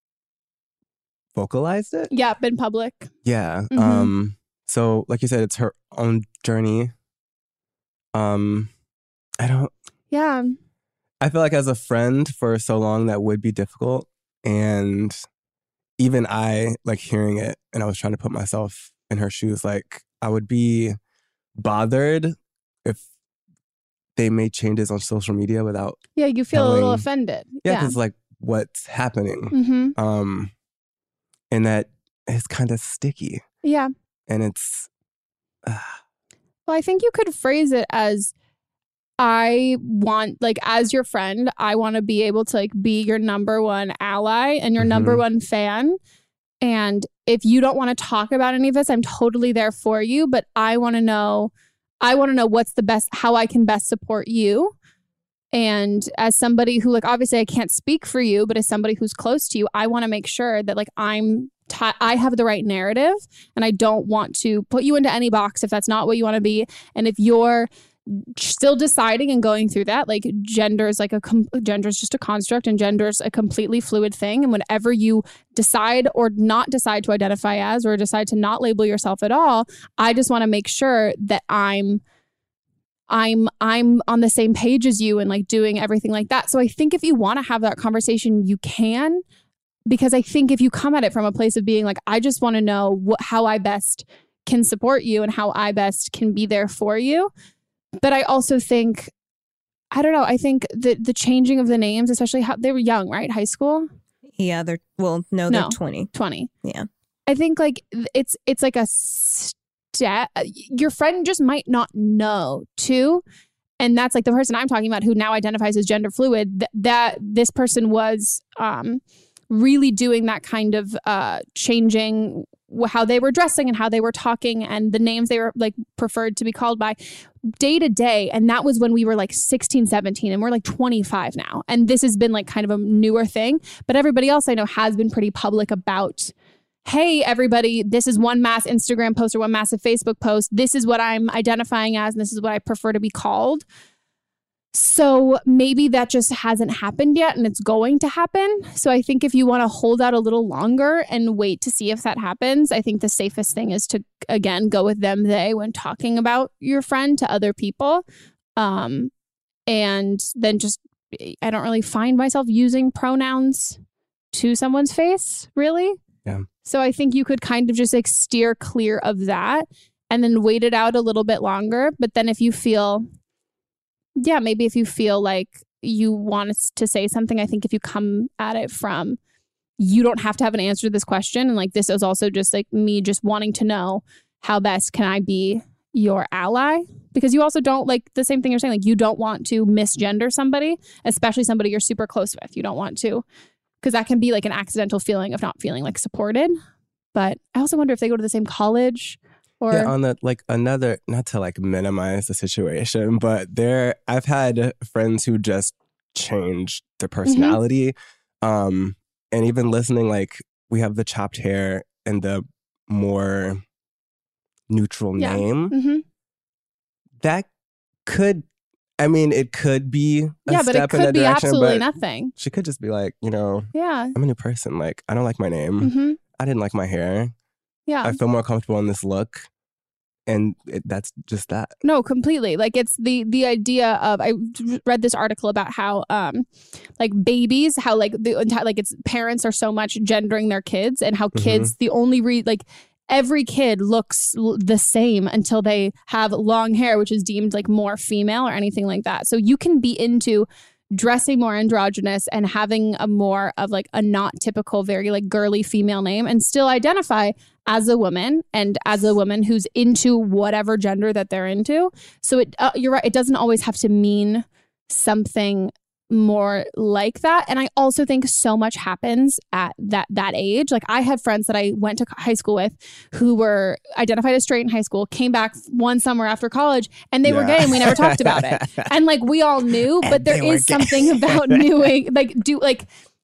vocalized it.
Yeah, been public.
Yeah.
Mhm.
Um. So, like you said, it's her own journey. Um, I don't.
Yeah.
I feel like as a friend for so long that would be difficult, and even I like hearing it, and I was trying to put myself in her shoes. Like I would be bothered if they made changes on social media without.
Yeah, you feel a little
telling-
offended.
Yeah,
Yeah.
because like what's happening,
Mm-hmm.
um, and that is kind of sticky,
Yeah.
and it's. Uh,
Well, I think you could phrase it as, I want, like, as your friend, I want to be able to, like, be your number one ally and your
Mhm.
number one fan. And if you don't want to talk about any of this, I'm totally there for you. But I want to know, I want to know what's the best, how I can best support you. And as somebody who, like, obviously I can't speak for you, but as somebody who's close to you, I want to make sure that, like, I'm T- I have the right narrative, and I don't want to put you into any box if that's not what you want to be. And if you're still deciding and going through that, like gender is like a com- gender is just a construct, and gender is a completely fluid thing. And whenever you decide or not decide to identify as, or decide to not label yourself at all, I just want to make sure that I'm I'm I'm on the same page as you and like doing everything like that. So I think if you want to have that conversation, you can. Because I think if you come at it from a place of being like, I just want to know what, how I best can support you and how I best can be there for you. But I also think, I don't know, I think the, the changing of the names, especially how they were young, right? High school?
Yeah, they're well, no, they're
No.
twenty.
twenty.
Yeah.
I think like it's it's like a step. Your friend just might not know too. And that's like the person I'm talking about who now identifies as gender fluid, th- that this person was um, really doing that kind of uh, changing how they were dressing and how they were talking and the names they were like preferred to be called by day to day. And that was when we were like sixteen, seventeen, and we're like twenty-five now. And this has been like kind of a newer thing. But everybody else I know has been pretty public about, hey, everybody, this is one mass Instagram post or one massive Facebook post. This is what I'm identifying as, and this is what I prefer to be called. So maybe that just hasn't happened yet and it's going to happen. So I think if you want to hold out a little longer and wait to see if that happens, I think the safest thing is to, again, go with them, they, when talking about your friend to other people. Um, and then just, I don't really find myself using pronouns to someone's face, really.
Yeah.
So I think you could kind of just like steer clear of that and then wait it out a little bit longer. But then if you feel, yeah, maybe if you feel like you want us to say something, I think if you come at it from, you don't have to have an answer to this question. And like, this is also just like me just wanting to know how best can I be your ally? Because you also don't like the same thing you're saying, like you don't want to misgender somebody, especially somebody you're super close with. You don't want to. Because that can be like an accidental feeling of not feeling like supported. But I also wonder if they go to the same college or...
Yeah, on the, like another, not to like minimize the situation, but there, I've had friends who just changed their personality. Mm-hmm. Um, and even listening, like we have the chopped hair and the more neutral
yeah.
name.
Mm-hmm.
That could... I mean, it could be a
yeah, but
step
it
in
could
that
be
direction,
absolutely
but
nothing.
she could just be like, you know,
yeah,
I'm a new person. Like, I don't like my name.
Mm-hmm.
I didn't like my hair.
Yeah,
I feel more comfortable in this look, and it, that's just that.
No, completely. Like it's the the idea of, I read this article about how um like babies, how like the entire like it's parents are so much gendering their kids, and how kids mm-hmm. the only re like. Every kid looks l- the same until they have long hair, which is deemed like more female or anything like that. So you can be into dressing more androgynous and having a more of like a not typical, very like girly female name and still identify as a woman and as a woman who's into whatever gender that they're into. So it, uh, you're right. It doesn't always have to mean something more like that. And I also think so much happens at that that age. Like I had friends that I went to high school with who were identified as straight in high school, came back one summer after college, and they yeah. were gay, and we never talked about it. And like we all knew, but there is something about knowing, like do like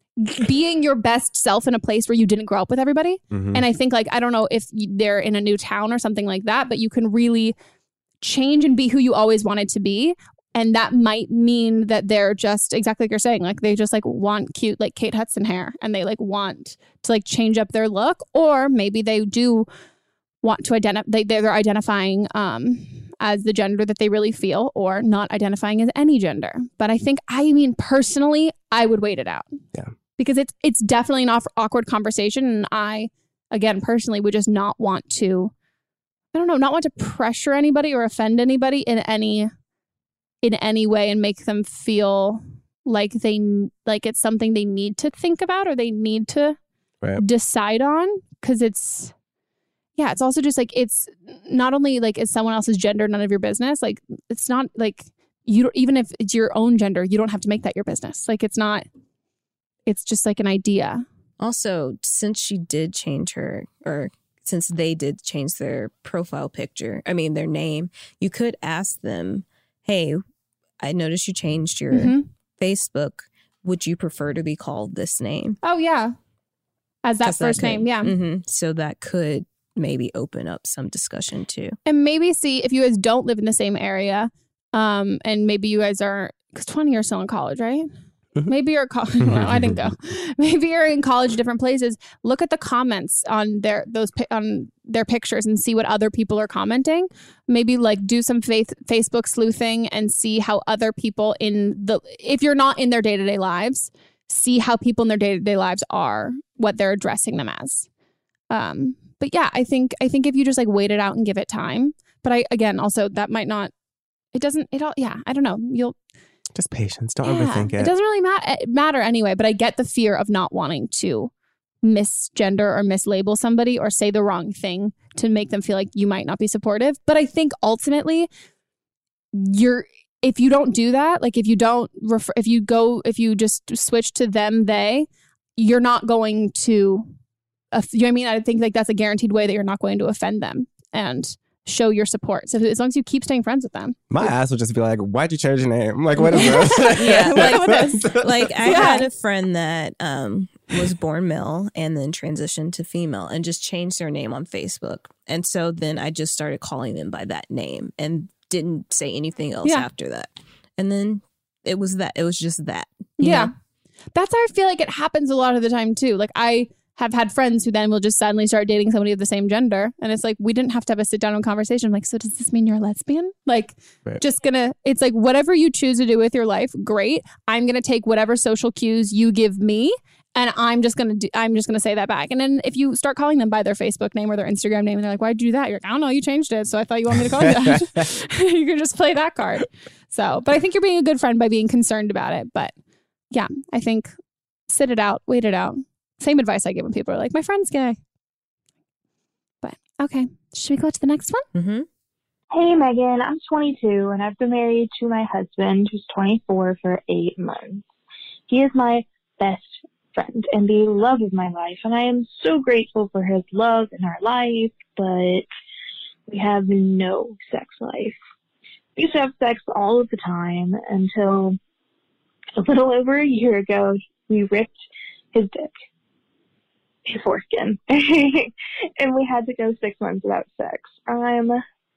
being your best self in a place where you didn't grow up with everybody. Mm-hmm. And I think like I don't know if they're in a new town or something like that, but you can really change and be who you always wanted to be. And that might mean that they're just exactly like you're saying, like they just like want cute, like Kate Hudson hair, and they like want to like change up their look, or maybe they do want to identify, they, they're identifying um, as the gender that they really feel, or not identifying as any gender. But I think, I mean, personally, I would wait it out.
Yeah.
Because it's, it's definitely an off- awkward conversation. And I, again, personally would just not want to, I don't know, not want to pressure anybody or offend anybody in any in any way and make them feel like they like it's something they need to think about or they need to right. decide on. Because it's, yeah, it's also just like, it's not only like it's someone else's gender, none of your business. Like it's not like you don't, even if it's your own gender, you don't have to make that your business. Like it's not, it's just like an idea.
Also, since she did change her, or since they did change their profile picture, I mean their name, you could ask them, hey, I noticed you changed your mm-hmm. Facebook. Would you prefer to be called this name?
Oh, yeah. As that first
that could,
name, yeah.
Mm-hmm. So that could maybe open up some discussion too.
And maybe see if you guys don't live in the same area, um, and maybe you guys are, because twenty you're still in college, right? Mm-hmm. Maybe you're college. Well, I didn't go. Maybe you're in college, different places. Look at the comments on their those on their pictures and see what other people are commenting. Maybe like do some faith, Facebook sleuthing and see how other people in the, if you're not in their day to day lives, see how people in their day to day lives are, what they're addressing them as. Um, but yeah, I think I think if you just like wait it out and give it time. But I again also that might not. It doesn't. It all. Yeah, I don't know. You'll.
Just patience. Don't
Yeah,
overthink it.
It doesn't really ma- matter anyway, but I get the fear of not wanting to misgender or mislabel somebody or say the wrong thing to make them feel like you might not be supportive. But I think ultimately, you're if you don't do that, like if you don't refer, if you go, if you just switch to them, they, you're not going to, uh, you know what I mean? I think like that's a guaranteed way that you're not going to offend them and show your support. So as long as you keep staying friends with them.
My ass would just be like, why'd you change your name? Like, what is this?
Yeah, like,
this?
like I
Yeah.
had a friend that um, was born male and then transitioned to female and just changed their name on Facebook. And so then I just started calling them by that name and didn't say anything else
Yeah.
after that. And then it was that. It was just that. you
Yeah.
know?
That's how I feel like it happens a lot of the time too. Like I have had friends who then will just suddenly start dating somebody of the same gender. And it's like, we didn't have to have a sit down and conversation. I'm like, so does this mean you're a lesbian? Like
Right.
just gonna, it's like whatever you choose to do with your life, great. I'm gonna take whatever social cues you give me. And I'm just gonna do, I'm just gonna say that back. And then if you start calling them by their Facebook name or their Instagram name, and they're like, "Why'd you do that?" You're like, "I don't know, you changed it, so I thought you wanted me to call you that." You can just play that card. So, but I think you're being a good friend by being concerned about it. But yeah, I think sit it out, wait it out. Same advice I give when people are like, "My friend's gay." But okay, should we go to the next one?
Mm-hmm.
Hey, Megan, I'm twenty-two and I've been married to my husband who's twenty-four for eight months. He is my best friend and the love of my life, and I am so grateful for his love in our life, but we have no sex life. We used to have sex all of the time until a little over a year ago, we ripped his dick, his foreskin, and we had to go six months without sex. I'm,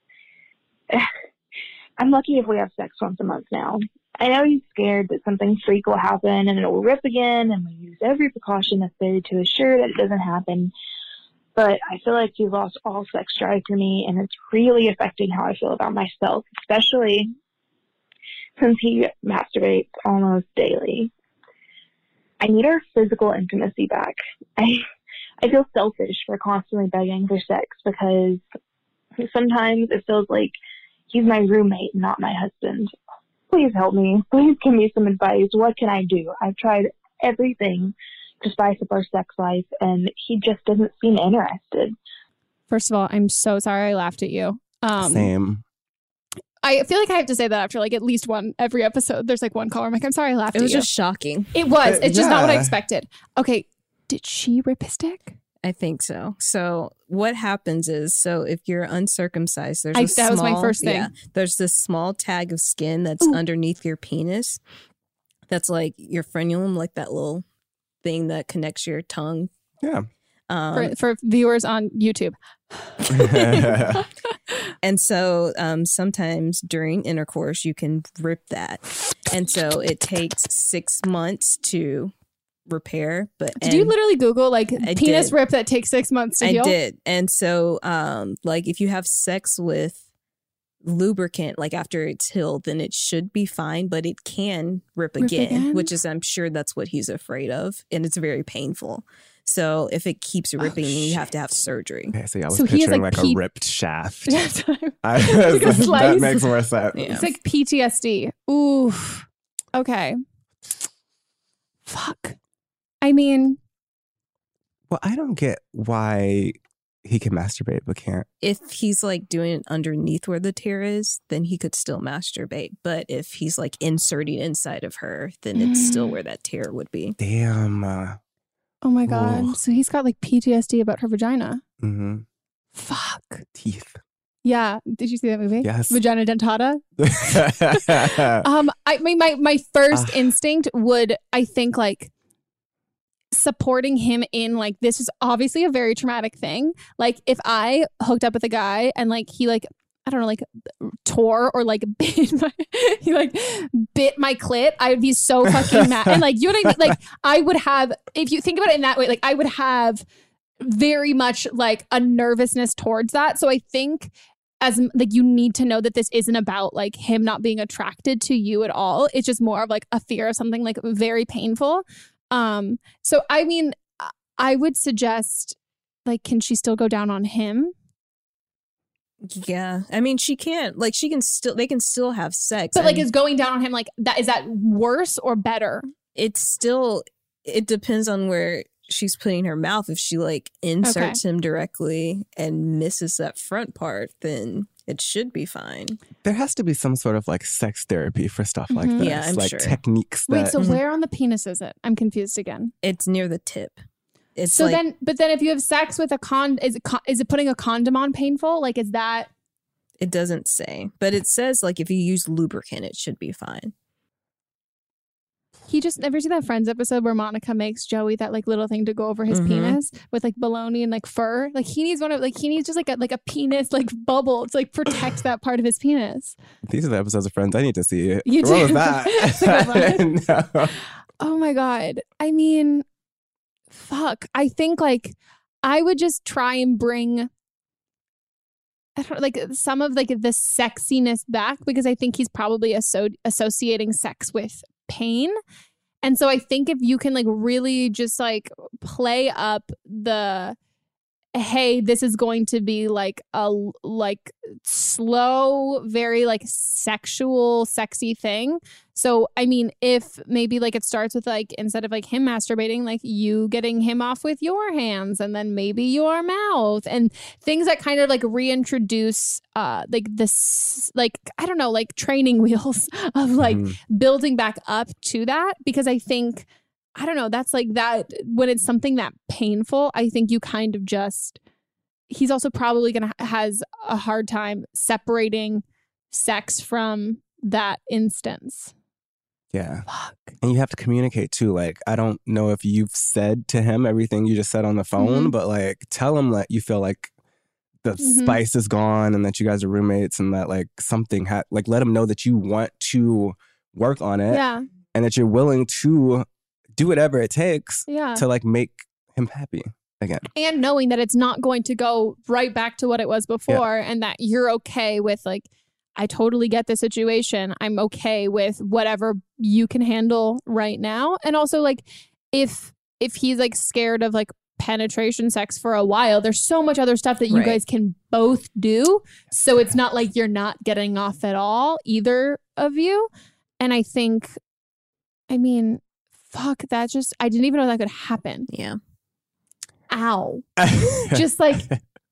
I'm lucky if we have sex once a month now. I know he's scared that something freak will happen and it will rip again, and we use every precaution necessary to assure that it doesn't happen. But I feel like he's lost all sex drive for me, and it's really affecting how I feel about myself, especially since he masturbates almost daily. I need our physical intimacy back. I I feel selfish for constantly begging for sex because sometimes it feels like he's my roommate, not my husband. Please help me. Please give me some advice. What can I do? I've tried everything to spice up our sex life, and he just doesn't seem interested.
First of all, I'm so sorry I laughed at you. Um,
Same.
I feel like I have to say that after like at least one every episode. There's like one caller. I'm like, I'm sorry I laughed
It
at
was
you.
just shocking.
It was.
Uh,
It's just not what I
yeah.
expected. Okay, did she rip his dick?
I think so. So what happens is, so if you're uncircumcised, there's a
I-
small,
that was my first thing.
Yeah, there's this small tag of skin that's
Ooh.
underneath your penis. That's like your frenulum, like that little thing that connects your tongue.
Yeah.
Um,
For, for viewers on YouTube.
and so um, sometimes during intercourse, you can rip that. And so it takes six months to repair. But
Did you
and-
literally Google like
I
penis
did.
rip that takes six months to
I
heal?
did. And so, um, like, if you have sex with lubricant, like after it's healed, then it should be fine, but it can rip,
Rip
again,
again?
which is, I'm sure that's what he's afraid of. And it's very painful. So if it keeps ripping, then you have to have surgery.
Okay, so yeah, I was
So he has,
picturing
like,
like,
P-
a ripped shaft.
Like a
I,
slice.
that makes more sense.
Yeah.
It's like P T S D. Oof. Okay. Fuck. I mean,
Well, I don't get why he can masturbate but can't.
If he's like doing it underneath where the tear is, then he could still masturbate. But if he's like inserting inside of her, then it's still where that tear would be.
Damn. Uh,
oh my God.
Ooh.
So he's got like P T S D about her vagina.
hmm
Fuck.
Teeth.
Yeah. Did you see that movie?
Yes.
Vagina Dentata. Um, I mean, my my first
Ah.
instinct would, I think, like supporting him in like this is obviously a very traumatic thing. Like if I hooked up with a guy and like he like I don't know like tore or like bit my he like bit my clit, I would be so fucking mad. And like you know what I mean? Like I would have, if you think about it in that way, like I would have very much like a nervousness towards that. So I think as like you need to know that this isn't about like him not being attracted to you at all. It's just more of like a fear of something like very painful. Um, so I mean, I would suggest like, can she still go down on him?
Yeah. I mean, she can't, like, she can still, they can still have sex.
But like, is going down on him, like, that is that worse or better?
It's still, it depends on where she's putting her mouth. If she like inserts okay. him directly and misses that front part, then it should be fine.
There has to be some sort of like sex therapy for stuff mm-hmm. like this.
Yeah, I'm
like
sure.
techniques. That...
Wait, so where on the penis is it? I'm confused again.
It's near the tip. It's
so
like,
then, but then if you have sex with a con, is it con- is it putting a condom on painful? Like, is that?
It doesn't say, but it says like if you use lubricant, it should be fine.
He just, ever see that Friends episode where Monica makes Joey that like little thing to go over his
Mhm.
penis with like bologna and like fur? Like he needs one of, like he needs just like a like a penis like bubble to like protect that part of his penis.
These are the episodes of Friends I need to see.
You
what
do?
was that? No.
Oh my God. I mean, fuck. I think like I would just try and bring I don't like some of like the sexiness back, because I think he's probably asso- associating sex with pain. And so I think if you can like really just like play up the, hey, this is going to be like a like slow, very like sexual, sexy thing. So, I mean, if maybe like it starts with like, instead of like him masturbating, like you getting him off with your hands and then maybe your mouth and things that kind of like reintroduce uh like this, like, I don't know, like training wheels of like mm-hmm. building back up to that. Because I think, I don't know, that's like that when it's something that painful, I think you kind of just, he's also probably going to ha- has a hard time separating sex from that instance.
Yeah.
Fuck.
And you have to communicate too. Like, I don't know if you've said to him everything you just said on the phone,
Mhm.
but like tell him that you feel like the
Mhm.
spice is gone and that you guys are roommates and that like something had, like let him know that you want to work on it
Yeah.
and that you're willing to do whatever it takes
Yeah.
to like make him happy again.
And knowing that it's not going to go right back to what it was before, and that you're okay with like, I totally get the situation. I'm okay with whatever you can handle right now. And also like if if he's like scared of like penetration sex for a while, there's so much other stuff that you
Right.
guys can both do. So it's not like you're not getting off at all, either of you. And I think, I mean, fuck, that just, I didn't even know that could happen.
Yeah.
Ow. Just like,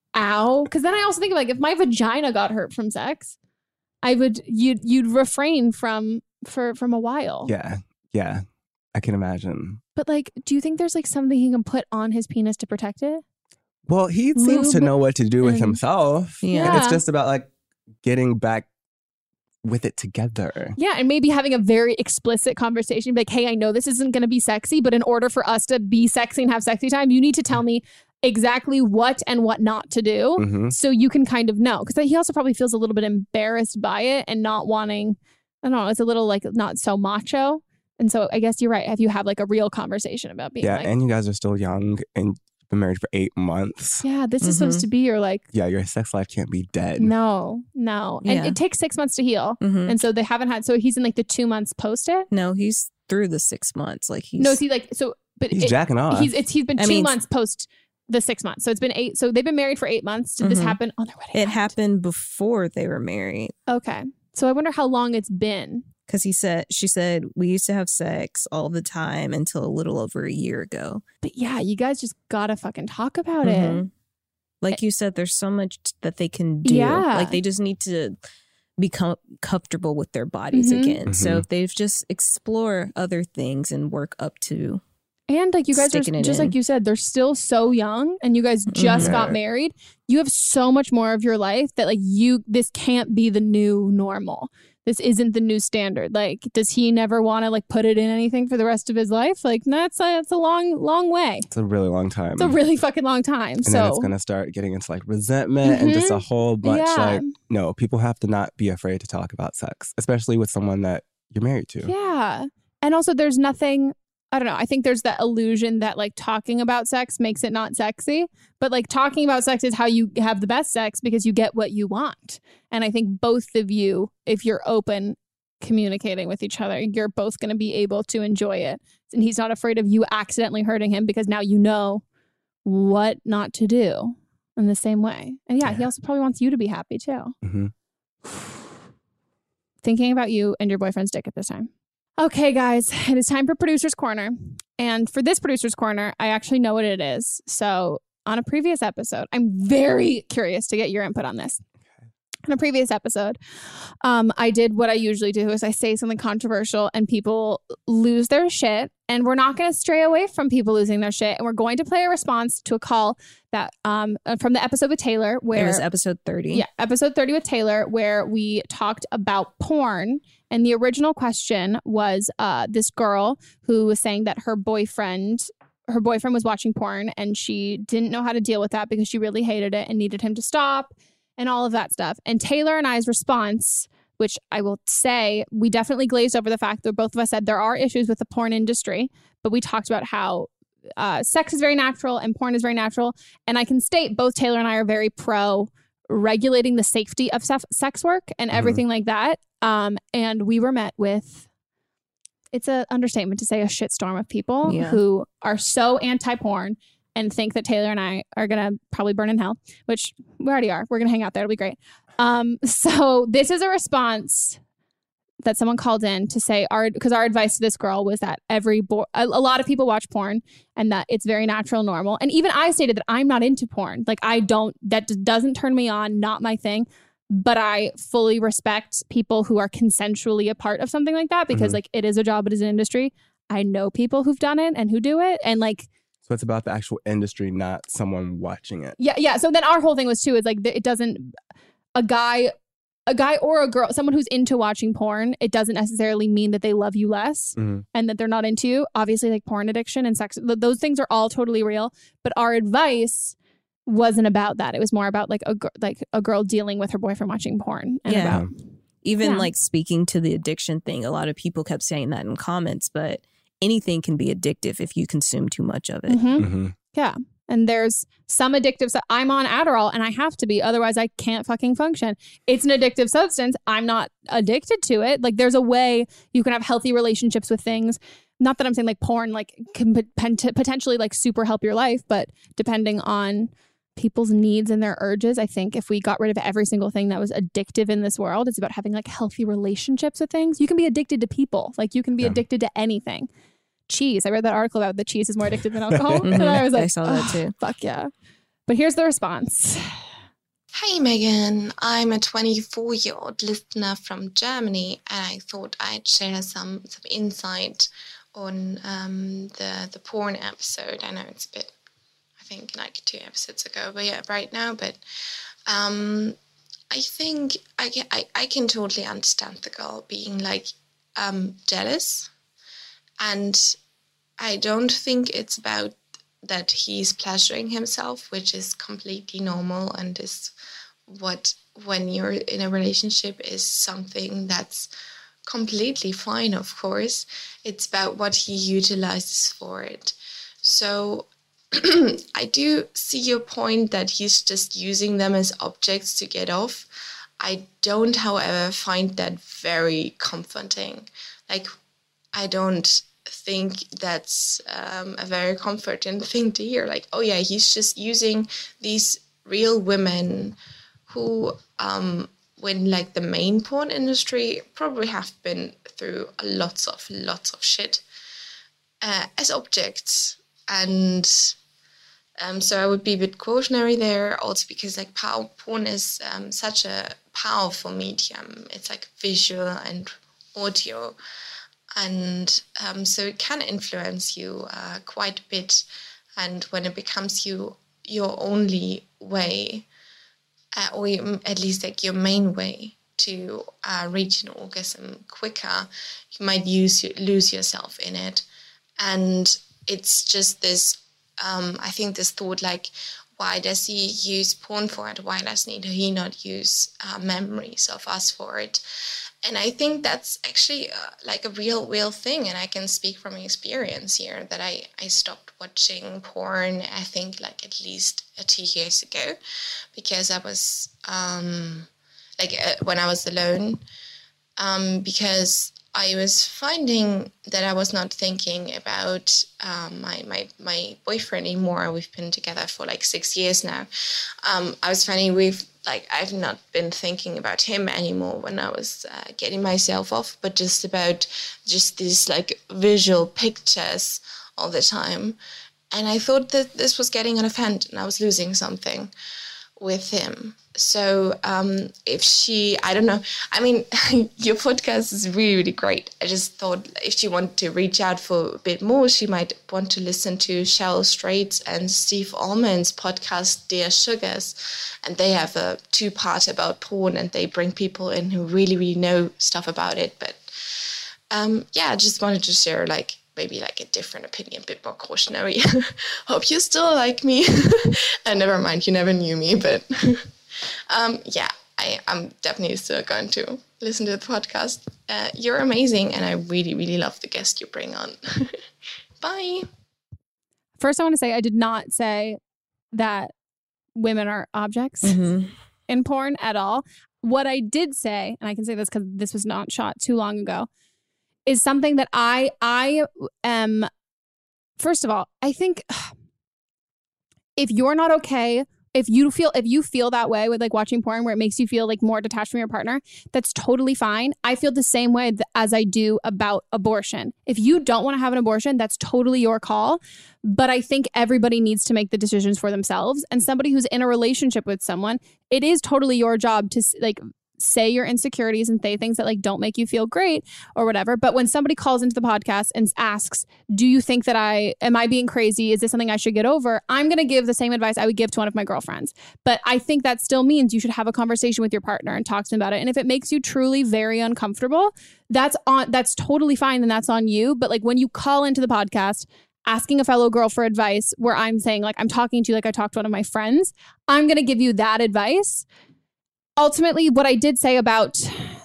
ow. Because then I also think like if my vagina got hurt from sex, I would, you'd, you'd refrain from, for, from a while.
Yeah. Yeah. I can imagine.
But like, do you think there's like something he can put on his penis to protect it?
Well, he seems to
Lube
know what to do with
and-
himself.
Yeah.
And it's just about like getting back with it together.
Yeah, and maybe having a very explicit conversation, like, hey, I know this isn't going to be sexy, but in order for us to be sexy and have sexy time, you need to tell me exactly what and what not to do,
Mhm.
so you can kind of know. Because he also probably feels a little bit embarrassed by it and not wanting, I don't know, it's a little like not so macho. And so I guess you're right. If you have like a real conversation about being
Yeah.
like,
And you guys are still young and you've been married for eight months.
yeah, this is supposed
Mhm.
to be your like,
Yeah. Your sex life can't be dead.
no, no. And
Yeah.
it takes six months to heal.
Mhm.
And so they haven't had, so he's in like the two months post it.
No, he's through the six months. Like he's
No, is he like, so, but
He's
it-
jacking off.
He's it's he's been
I
two
mean-
months post the six months. So it's been eight. So they've been married for eight months. Did this
Mhm.
happen on their wedding
It
night?
happened before they were married.
Okay. So I wonder how long it's been.
Because he said, she said, we used to have sex all the time until a little over a year ago.
But yeah, you guys just gotta fucking talk about it.
Mhm. Like you said, there's so much t- that they can do.
Yeah.
Like they just need to become comfortable with their bodies
Mhm.
again. So
Mhm.
if they've just explore other things and work up to.
And like you guys are
Sticking it
just
in.
like you said, they're still so young and you guys just
Mhm.
got
Yeah.
married. You have so much more of your life that like you this can't be the new normal. This isn't the new standard. Like, does he never want to like put it in anything for the rest of his life? Like, that's a, it's a long, long way.
It's a really long time.
It's a really fucking long time.
and
so
then it's going to start getting into like resentment and just a whole bunch.
Yeah.
Like, no, people have to not be afraid to talk about sex, especially with someone that you're married to.
yeah. And also there's nothing, I don't know. I think there's that illusion that like talking about sex makes it not sexy, but like talking about sex is how you have the best sex because you get what you want. And I think both of you, if you're open communicating with each other, you're both going to be able to enjoy it. And he's not afraid of you accidentally hurting him because now you know what not to do. in the same way. And yeah, yeah. he also probably wants you to be happy too.
Mm-hmm.
Thinking about you and your boyfriend's dick at this time. Okay, guys, it is time for Producer's Corner. And for this Producer's Corner, I actually know what it is. So on a previous episode, I'm very curious to get your input on this. In a previous episode, um, I did what I usually do is I say something controversial and people lose their shit. And we're not going to stray away from people losing their shit. And we're going to play a response to a call that um, from the episode with Taylor where...
It was episode thirty.
Yeah, episode thirty with Taylor where we talked about porn. And the original question was uh, this girl who was saying that her boyfriend... her boyfriend was watching porn and she didn't know how to deal with that because she really hated it and needed him to stop. And all of that stuff. And Taylor and I's response, which I will say, we definitely glazed over the fact that both of us said there are issues with the porn industry, but we talked about how uh, sex is very natural and porn is very natural. And I can state both Taylor and I are very pro regulating the safety of sef- sex work and everything mm-hmm. like that. Um, and we were met with, it's an understatement to say, a shitstorm of people yeah. who are so anti-porn and think that Taylor and I are going to probably burn in hell, which we already are. We're going to hang out there. It'll be great. Um, so this is a response that someone called in to say, our because our advice to this girl was that every bo- a, a lot of people watch porn and that it's very natural, normal. And even I stated that I'm not into porn. Like I don't, that doesn't turn me on, not my thing. But I fully respect people who are consensually a part of something like that because mm-hmm. like it is a job, it is an industry. I know people who've done it and who do it. And like,
so it's about the actual industry, not someone watching it.
Yeah, yeah. So then our whole thing was too is like it doesn't a guy, a guy or a girl, someone who's into watching porn. It doesn't necessarily mean that they love you less mm-hmm. and that they're not into you. Obviously, like porn addiction and sex, those things are all totally real. But our advice wasn't about that. It was more about like a like a girl dealing with her boyfriend watching porn. And
yeah.
About,
Even
yeah.
like speaking to the addiction thing, a lot of people kept saying that in comments, but anything can be addictive if you consume too much of it.
Mm-hmm.
Mm-hmm.
Yeah. And there's some addictive stuff. I'm on Adderall and I have to be. Otherwise, I can't fucking function. It's an addictive substance. I'm not addicted to it. Like there's a way you can have healthy relationships with things. Not that I'm saying like porn like can pot- potentially like super help your life, but depending on people's needs and their urges, I think if we got rid of every single thing that was addictive in this world, it's about having like healthy relationships with things. You can be addicted to people. Like you can be yeah. addicted to anything. Cheese. I read that article about the cheese is more addictive than alcohol.
mm-hmm.
And I was like,
I saw that too.
Oh, fuck yeah. But here's the response.
Hi, Megan. I'm a twenty-four-year-old listener from Germany, and I thought I'd share some, some insight on um, the, the porn episode. I know it's a bit, I think, like two episodes ago, but yeah, right now. But um, I think I, I, I can totally understand the girl being, like, um, jealous. And I don't think it's about that he's pleasuring himself, which is completely normal and is what, when you're in a relationship, is something that's completely fine, of course. It's about what he utilizes for it. So I do see your point that he's just using them as objects to get off. I don't, however, find that very comforting. Like, I don't think that's um, a very comforting thing to hear. Like, oh yeah, he's just using these real women who, um, when like the main porn industry probably have been through lots of lots of shit uh, as objects. And um, so I would be a bit cautionary there, also because like pow- porn is um, such a powerful medium. It's like visual and audio. And um, so it can influence you uh, quite a bit. And when it becomes you your only way, uh, or at least like your main way to uh, reach an orgasm quicker, you might use lose yourself in it. And it's just this, um, I think this thought like, why does he use porn for it? Why doesn't he not use uh, memories of us for it? And I think that's actually uh, like a real, real thing. And I can speak from experience here that I, I stopped watching porn, I think like at least uh, two years ago, because I was um, like uh, when I was alone, um, because I was finding that I was not thinking about um, my, my my boyfriend anymore. We've been together for like six years now. Um, I was finding we've like I've not been thinking about him anymore when I was uh, getting myself off, but just about just these like visual pictures all the time. And I thought that this was getting out of hand and I was losing something with him. So um, if she, I don't know, I mean, your podcast is really, really great. I just thought if she wanted to reach out for a bit more, she might want to listen to Cheryl Straits and Steve Allman's podcast, Dear Sugars. And they have a two-part about porn and they bring people in who really, really know stuff about it. But um, yeah, I just wanted to share like, maybe like a different opinion, a bit more cautionary. Hope you still like me. And never mind, you never knew me, but um, yeah, I, I'm definitely still going to listen to the podcast. Uh, you're amazing, and I really, really love the guest you bring on. Bye.
First, I want to say I did not say that women are objects mm-hmm. in porn at all. What I did say, and I can say this because this was not shot too long ago, is something that I I am, first of all, I think if you're not okay, if you feel if you feel that way with like watching porn where it makes you feel like more detached from your partner, that's totally fine. I feel the same way th- as I do about abortion. If you don't want to have an abortion, that's totally your call. But I think everybody needs to make the decisions for themselves. And somebody who's in a relationship with someone, it is totally your job to like say your insecurities and say things that like don't make you feel great or whatever. But when somebody calls into the podcast and asks, do you think that I, am I being crazy? Is this something I should get over? I'm going to give the same advice I would give to one of my girlfriends. But I think that still means you should have a conversation with your partner and talk to them about it. And if it makes you truly very uncomfortable, that's on, that's totally fine. And that's on you. But like when you call into the podcast, asking a fellow girl for advice where I'm saying like, I'm talking to you like I talked to one of my friends, I'm going to give you that advice. Ultimately, what I did say about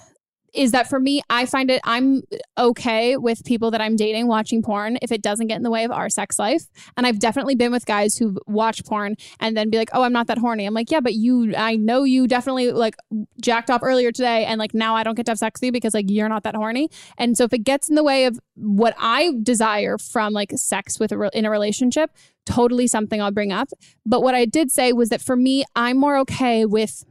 is that for me, I find it, I'm okay with people that I'm dating watching porn if it doesn't get in the way of our sex life. And I've definitely been with guys who watch porn and then be like, oh, I'm not that horny. I'm like, yeah, but you, I know you definitely like jacked off earlier today. And like, now I don't get to have sex with you because like, you're not that horny. And so if it gets in the way of what I desire from like sex with a re- in a relationship, totally something I'll bring up. But what I did say was that for me, I'm more okay with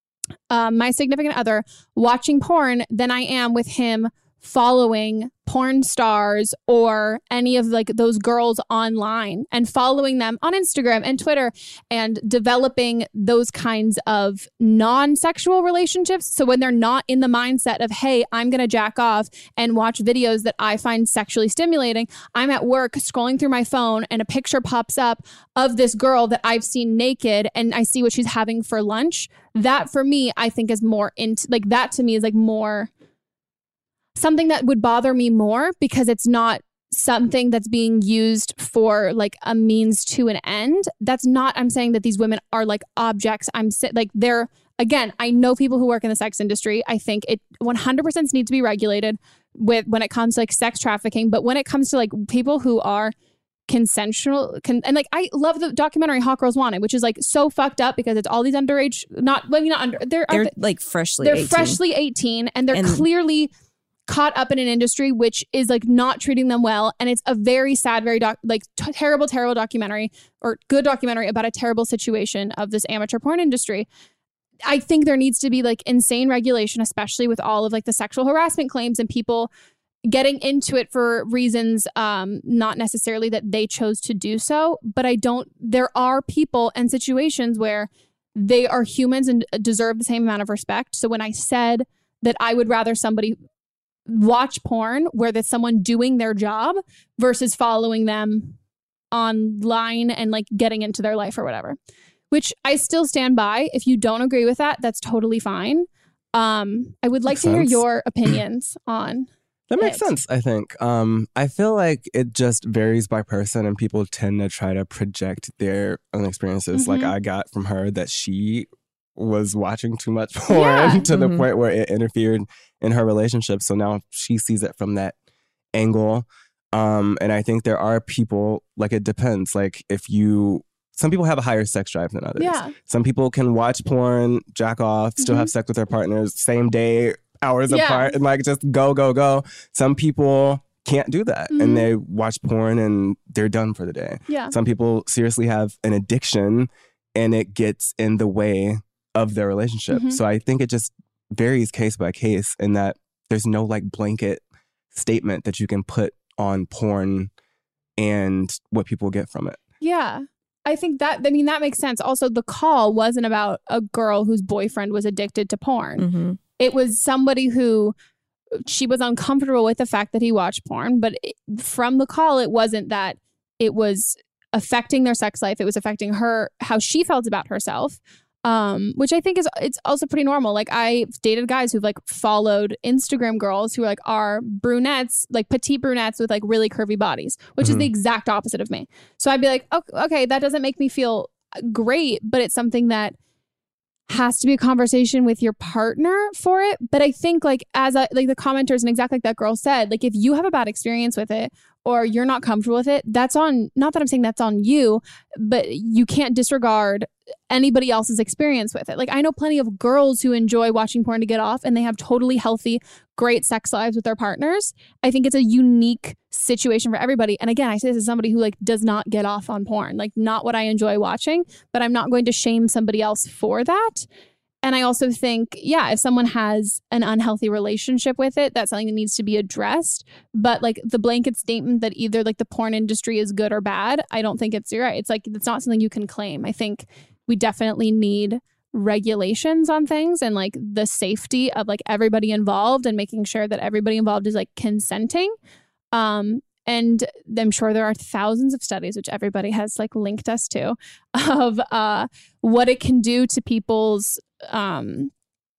Um, my significant other watching porn than I am with him following porn stars or any of like those girls online and following them on Instagram and Twitter and developing those kinds of non-sexual relationships. So when they're not in the mindset of, hey, I'm going to jack off and watch videos that I find sexually stimulating, I'm at work scrolling through my phone and a picture pops up of this girl that I've seen naked and I see what she's having for lunch. That for me, I think is more into like that to me is like more something that would bother me more because it's not something that's being used for like a means to an end. That's not, I'm saying that these women are like objects. I'm like, they're, again, I know people who work in the sex industry. I think it one hundred percent needs to be regulated with when it comes to like sex trafficking. But when it comes to like people who are consensual con- and like I love the documentary Hot Girls Wanted, which is like so fucked up because it's all these underage, not, maybe not under, they're,
they're
are,
like freshly
they're
eighteen.
freshly eighteen and they're and- clearly caught up in an industry which is like not treating them well. And it's a very sad, very doc- like t- terrible, terrible documentary or good documentary about a terrible situation of this amateur porn industry. I think there needs to be like insane regulation, especially with all of like the sexual harassment claims and people getting into it for reasons um, not necessarily that they chose to do so. But I don't, there are people and situations where they are humans and deserve the same amount of respect. So when I said that I would rather somebody watch porn where there's someone doing their job versus following them online and like getting into their life or whatever, which I still stand by. If you don't agree with that, that's totally fine. Um, I would like
Makes
to hear
sense.
your opinions on
That makes
it.
sense, I think. Um, I feel like it just varies by person and people tend to try to project their own experiences.
Mm-hmm.
Like I got from her that she was watching too much porn
Yeah.
to
Mm-hmm.
the point where it interfered in her relationship. So now she sees it from that angle. Um, and I think there are people, like it depends. Like if you, some people have a higher sex drive than others.
Yeah.
Some people can watch porn, jack off, still
Mhm.
have sex with their partners same day, hours
Yeah.
apart and like just go, go, go. Some people can't do that
Mhm.
and they watch porn and they're done for the day.
Yeah.
Some people seriously have an addiction and it gets in the way of their relationship.
Mhm.
So I think it just varies case by case in that there's no like blanket statement that you can put on porn and what people get from it.
Yeah. I think that, I mean, that makes sense. Also, the call wasn't about a girl whose boyfriend was addicted to porn.
Mm-hmm.
It was somebody who she was uncomfortable with the fact that he watched porn. But it, from the call, it wasn't that it was affecting their sex life. It was affecting her, how she felt about herself. Um, which I think is, it's also pretty normal. Like I've dated guys who've like followed Instagram girls who like are brunettes, like petite brunettes with like really curvy bodies, which
Mhm.
is the exact opposite of me. So I'd be like, okay, okay, that doesn't make me feel great, but it's something that has to be a conversation with your partner for it. But I think like as I, like the commenters and exactly like that girl said, like if you have a bad experience with it or you're not comfortable with it, that's on, not that I'm saying that's on you, but you can't disregard anybody else's experience with it. Like I know plenty of girls who enjoy watching porn to get off and they have totally healthy, great sex lives with their partners. I think it's a unique situation for everybody. And again, I say this as somebody who like does not get off on porn, like not what I enjoy watching, but I'm not going to shame somebody else for that. And I also think, yeah, if someone has an unhealthy relationship with it, that's something that needs to be addressed. But like the blanket statement that either like the porn industry is good or bad, I don't think it's, you're right. It's like, it's not something you can claim. I think we definitely need regulations on things and like the safety of like everybody involved and making sure that everybody involved is like consenting. Um, and I'm sure there are thousands of studies, which everybody has like linked us to, of uh, what it can do to people's um,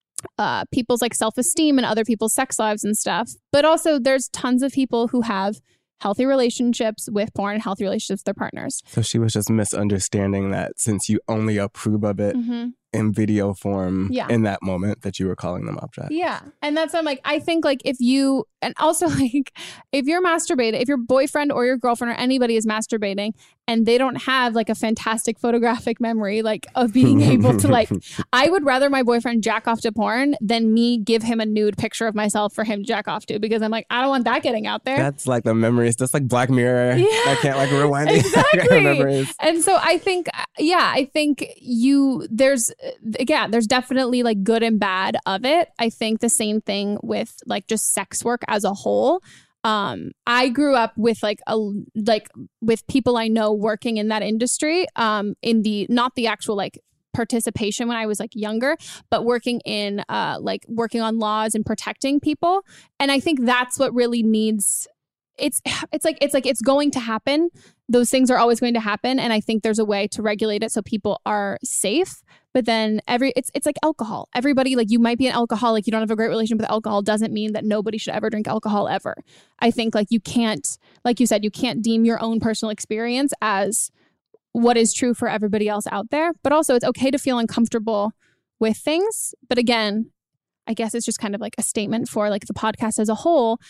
uh, people's like self-esteem and other people's sex lives and stuff. But also there's tons of people who have healthy relationships with porn and healthy relationships with their partners.
So she was just misunderstanding that since you only approve of it
Mm-hmm.
in video form
Yeah.
in that moment that you were calling them objects.
Yeah. And that's what I'm like, I think like if you, and also like if you're masturbating, if your boyfriend or your girlfriend or anybody is masturbating and they don't have like a fantastic photographic memory, like of being able to like, I would rather my boyfriend jack off to porn than me give him a nude picture of myself for him to jack off to, because I'm like, I don't want that getting out there.
That's like the memories, just like Black Mirror.
Yeah.
I can't like rewind it.
Exactly.
memories.
And so I think, yeah, I think you, there's, again, there's definitely like good and bad of it. I think the same thing with like just sex work as a whole. Um, I grew up with like a, like with people I know working in that industry, um, in the, not the actual like participation when I was like younger, but working in, uh, like working on laws and protecting people. And I think that's what really needs, it's, it's like, it's like, it's going to happen. Those things are always going to happen. And I think there's a way to regulate it so people are safe. But then every, it's it's like alcohol. Everybody, like you might be an alcoholic, you don't have a great relationship with alcohol, doesn't mean that nobody should ever drink alcohol ever. I think like you can't, like you said, you can't deem your own personal experience as what is true for everybody else out there. But also it's okay to feel uncomfortable with things. But again, I guess it's just kind of like a statement for like the podcast as a whole.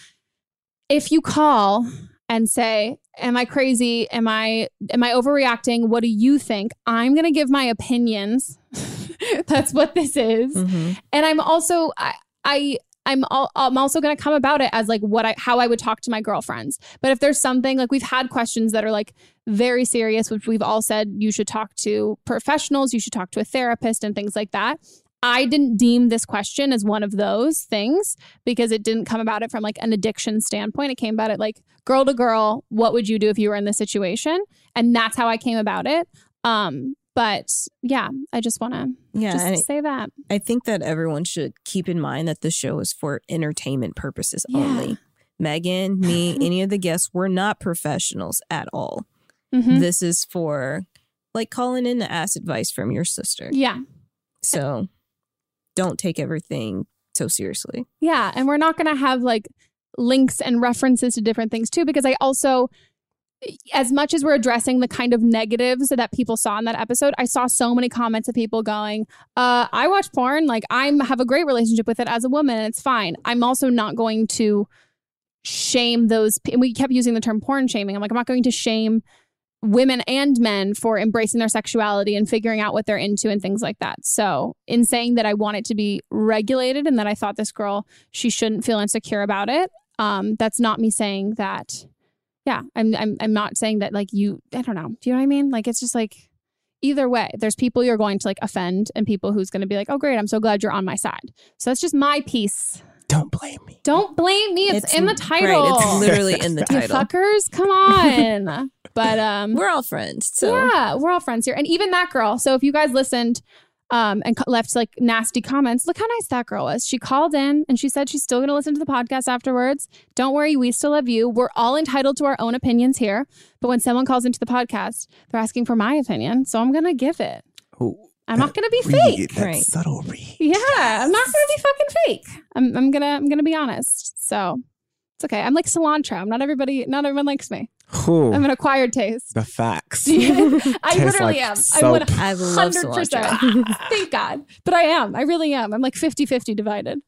If you call and say, am I crazy? Am I am I overreacting? What do you think? I'm going to give my opinions. That's what this is.
Mm-hmm.
And I'm also I, I I'm al- I'm also going to come about it as like what I how I would talk to my girlfriends. But if there's something like we've had questions that are like very serious, which we've all said you should talk to professionals, you should talk to a therapist and things like that. I didn't deem this question as one of those things because it didn't come about it from like an addiction standpoint. It came about it like girl to girl, what would you do if you were in this situation? And that's how I came about it. Um, but yeah, I just want to
Yeah,
just
and
say that.
I think that everyone should keep in mind that the show is for entertainment purposes
Yeah.
only. Megan, me, any of the guests, we're not professionals at all.
Mhm.
This is for like calling in to ask advice from your sister.
Yeah.
So don't take everything so seriously.
Yeah. And we're not going to have like links and references to different things too, because I also, as much as we're addressing the kind of negatives that people saw in that episode, I saw so many comments of people going, uh, I watch porn. Like I have a great relationship with it as a woman. And it's fine. I'm also not going to shame those. And we kept using the term porn shaming. I'm like, I'm not going to shame women and men for embracing their sexuality and figuring out what they're into and things like that. So in saying that I want it to be regulated and that I thought this girl, she shouldn't feel insecure about it. Um, that's not me saying that. Yeah, I'm, I'm, I'm not saying that like you, I don't know. Do you know what I mean? Like, it's just like either way, there's people you're going to like offend and people who's going to be like, oh, great. I'm so glad you're on my side. So that's just my piece.
Don't blame me.
Don't blame me. It's,
It's
in the title.
Right, it's literally in the
You
title.
fuckers, come on. But um,
we're all friends. So
yeah, we're all friends here. And even that girl. So if you guys listened um, and co- left like nasty comments, look how nice that girl was. She called in and she said she's still going to listen to the podcast afterwards. Don't worry, we still love you. We're all entitled to our own opinions here. But when someone calls into the podcast, they're asking for my opinion. So I'm going to give it.
Oh,
I'm not going to be
read,
fake.
that
Right.
subtle read.
Yeah, I'm not going to be fucking fake. I'm, I'm gonna I'm gonna be honest. So it's okay. I'm like cilantro. Not everybody, not everyone likes me.
Ooh,
I'm an acquired taste.
the facts.
I
Tastes
literally
like
am.
soap.
I'm one
I love
hundred percent.
cilantro.
Thank God. But I am. I really am. I'm like fifty-fifty divided.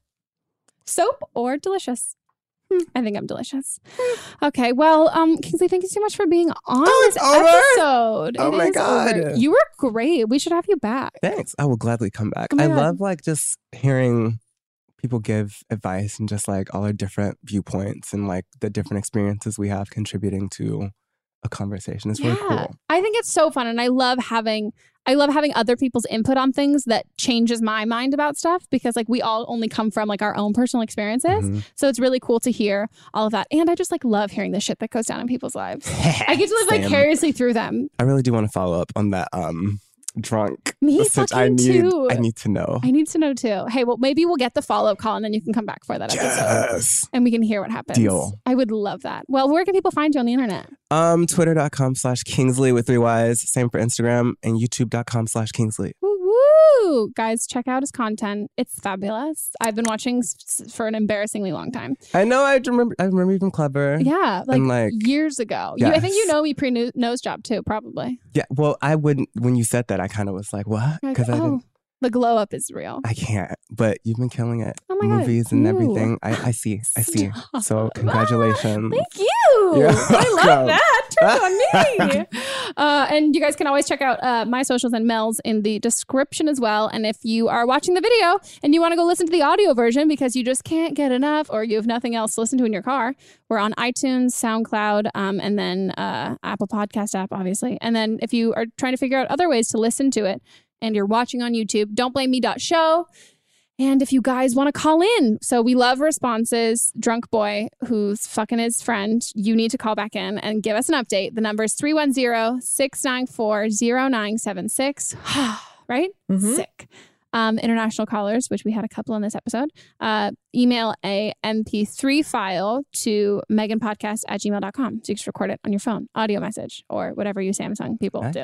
Soap or delicious? Hmm, I think I'm delicious. Okay. Well, um, Kingsley, thank you so much for being on
Oh,
this
it's over?
episode.
Oh
It
my
is
God.
over. You were great. We should have you back.
Thanks. I will gladly come back.
Oh my
I
God.
love like just hearing people give advice and just like all our different viewpoints and like the different experiences we have contributing to a conversation. It's really cool.
I think it's so fun, and I love having I love having other people's input on things that changes my mind about stuff, because like we all only come from like our own personal experiences.
Mhm.
So it's really cool to hear all of that, and I just like love hearing the shit that goes down in people's lives. I get to live
Same.
vicariously through them.
I really do want to follow up on that um drunk.
Me
since I
fucking
need
too.
I need to know.
I need to know too. Hey, well, maybe we'll get the follow up call, and then you can come back for that episode,
Yes.
and we can hear what happens.
Deal.
I would love that. Well, where can people find you on the internet?
Um, twitter.com slash Kingsley with three Y's. Same for Instagram, and youtube.com slash Kingsley.
Woo woo! Guys, check out his content. It's fabulous. I've been watching s- s- for an embarrassingly long time.
I know I remember I remember you from Clever.
Yeah, like,
And, like,
years ago. You, I think you
yes.
know me pre nose job too, probably.
Yeah. Well, I wouldn't when you said that I kind of was like, what?
Like,
Because I
oh,
didn't
the glow up is real.
I can't. But you've been killing it.
Oh my God,
Movies and
you.
everything. I, I see. I see. So congratulations.
Thank you.
You're
I love
welcome.
that. Turn on me. uh, and you guys can always check out uh, my socials and Mel's in the description as well. And if you are watching the video and you want to go listen to the audio version because you just can't get enough, or you have nothing else to listen to in your car, we're on iTunes, SoundCloud, um, and then uh, Apple Podcast app, obviously. And then if you are trying to figure out other ways to listen to it and you're watching on YouTube, don't blame me dot show. And if you guys want to call in, so we love responses. Drunk boy who's fucking his friend, you need to call back in and give us an update. The number is three one zero, six nine four, zero nine seven six. Right?
Mhm.
Sick. Um, international callers, which we had a couple in this episode, uh, email a M P three file to meganpodcast at gmail dot com. So you can just record it on your phone, audio message, or whatever you Samsung people
Nice.
do.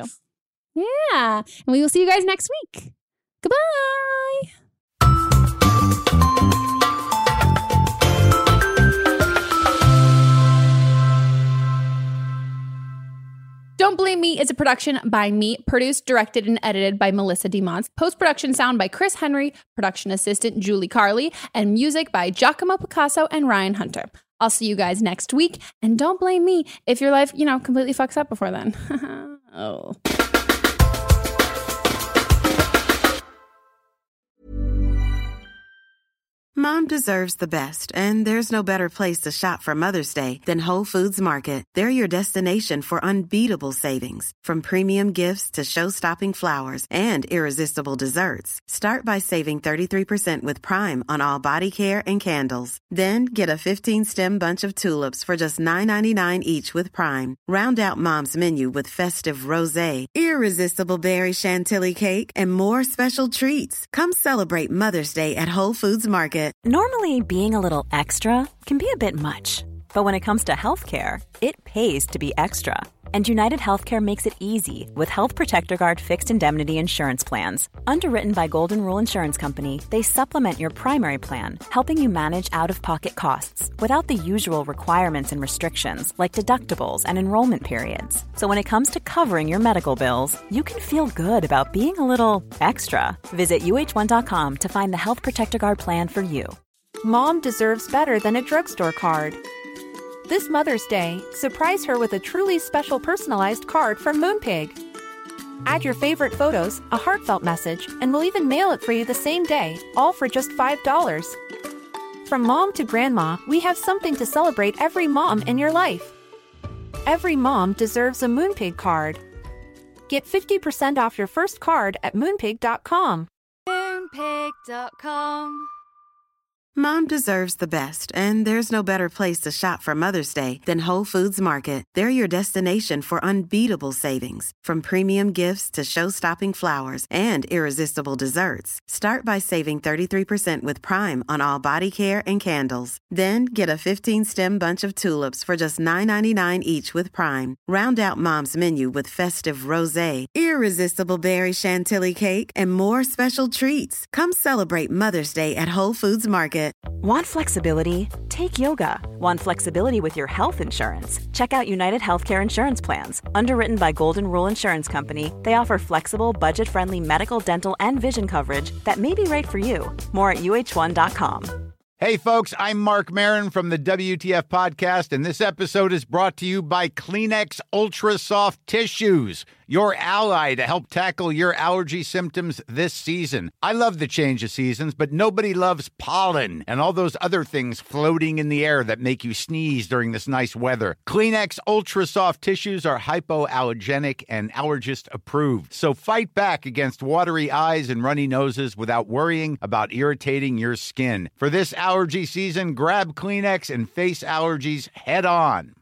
Yeah. And we will see you guys next week. Goodbye. Don't Blame Me is a production by me, produced, directed, and edited by Melissa DeMons. Post-production sound by Chris Henry, production assistant Julie Carley, and music by Giacomo Picasso and Ryan Hunter. I'll see you guys next week, and don't blame me if your life, you know, completely fucks up before then. Oh.
Mom deserves the best, and there's no better place to shop for Mother's Day than Whole Foods Market. They're your destination for unbeatable savings, from premium gifts to show-stopping flowers and irresistible desserts. Start by saving thirty-three percent with Prime on all body care and candles. Then get a fifteen-stem bunch of tulips for just nine ninety-nine each with Prime. Round out Mom's menu with festive rosé, irresistible berry chantilly cake, and more special treats. Come celebrate Mother's Day at Whole Foods Market.
Normally, being a little extra can be a bit much. But when it comes to healthcare, it pays to be extra. And United Healthcare makes it easy with Health Protector Guard fixed indemnity insurance plans. Underwritten by Golden Rule Insurance Company, they supplement your primary plan, helping you manage out-of-pocket costs without the usual requirements and restrictions like deductibles and enrollment periods. So when it comes to covering your medical bills, you can feel good about being a little extra. Visit U H one dot com to find the Health Protector Guard plan for you.
Mom deserves better than a drugstore card. This Mother's Day, surprise her with a truly special personalized card from Moonpig. Add your favorite photos, a heartfelt message, and we'll even mail it for you the same day, all for just five dollars. From mom to grandma, we have something to celebrate every mom in your life. Every mom deserves a Moonpig card. Get fifty percent off your first card at moonpig dot com.
moonpig dot com.
Mom deserves the best, and there's no better place to shop for Mother's Day than Whole Foods Market. They're your destination for unbeatable savings, from premium gifts to show-stopping flowers and irresistible desserts. Start by saving thirty-three percent with Prime on all body care and candles. Then get a fifteen-stem bunch of tulips for just nine ninety-nine each with Prime. Round out Mom's menu with festive rosé, irresistible berry chantilly cake, and more special treats. Come celebrate Mother's Day at Whole Foods Market.
Want flexibility? Take yoga. Want flexibility with your health insurance? Check out United Healthcare Insurance Plans. Underwritten by Golden Rule Insurance Company, they offer flexible, budget-friendly medical, dental, and vision coverage that may be right for you. More at U H one dot com.
Hey, folks, I'm Mark Maron from the W T F Podcast, and this episode is brought to you by Kleenex Ultra Soft Tissues, your ally to help tackle your allergy symptoms this season. I love the change of seasons, but nobody loves pollen and all those other things floating in the air that make you sneeze during this nice weather. Kleenex Ultra Soft Tissues are hypoallergenic and allergist approved, so fight back against watery eyes and runny noses without worrying about irritating your skin. For this allergy season, grab Kleenex and face allergies head on.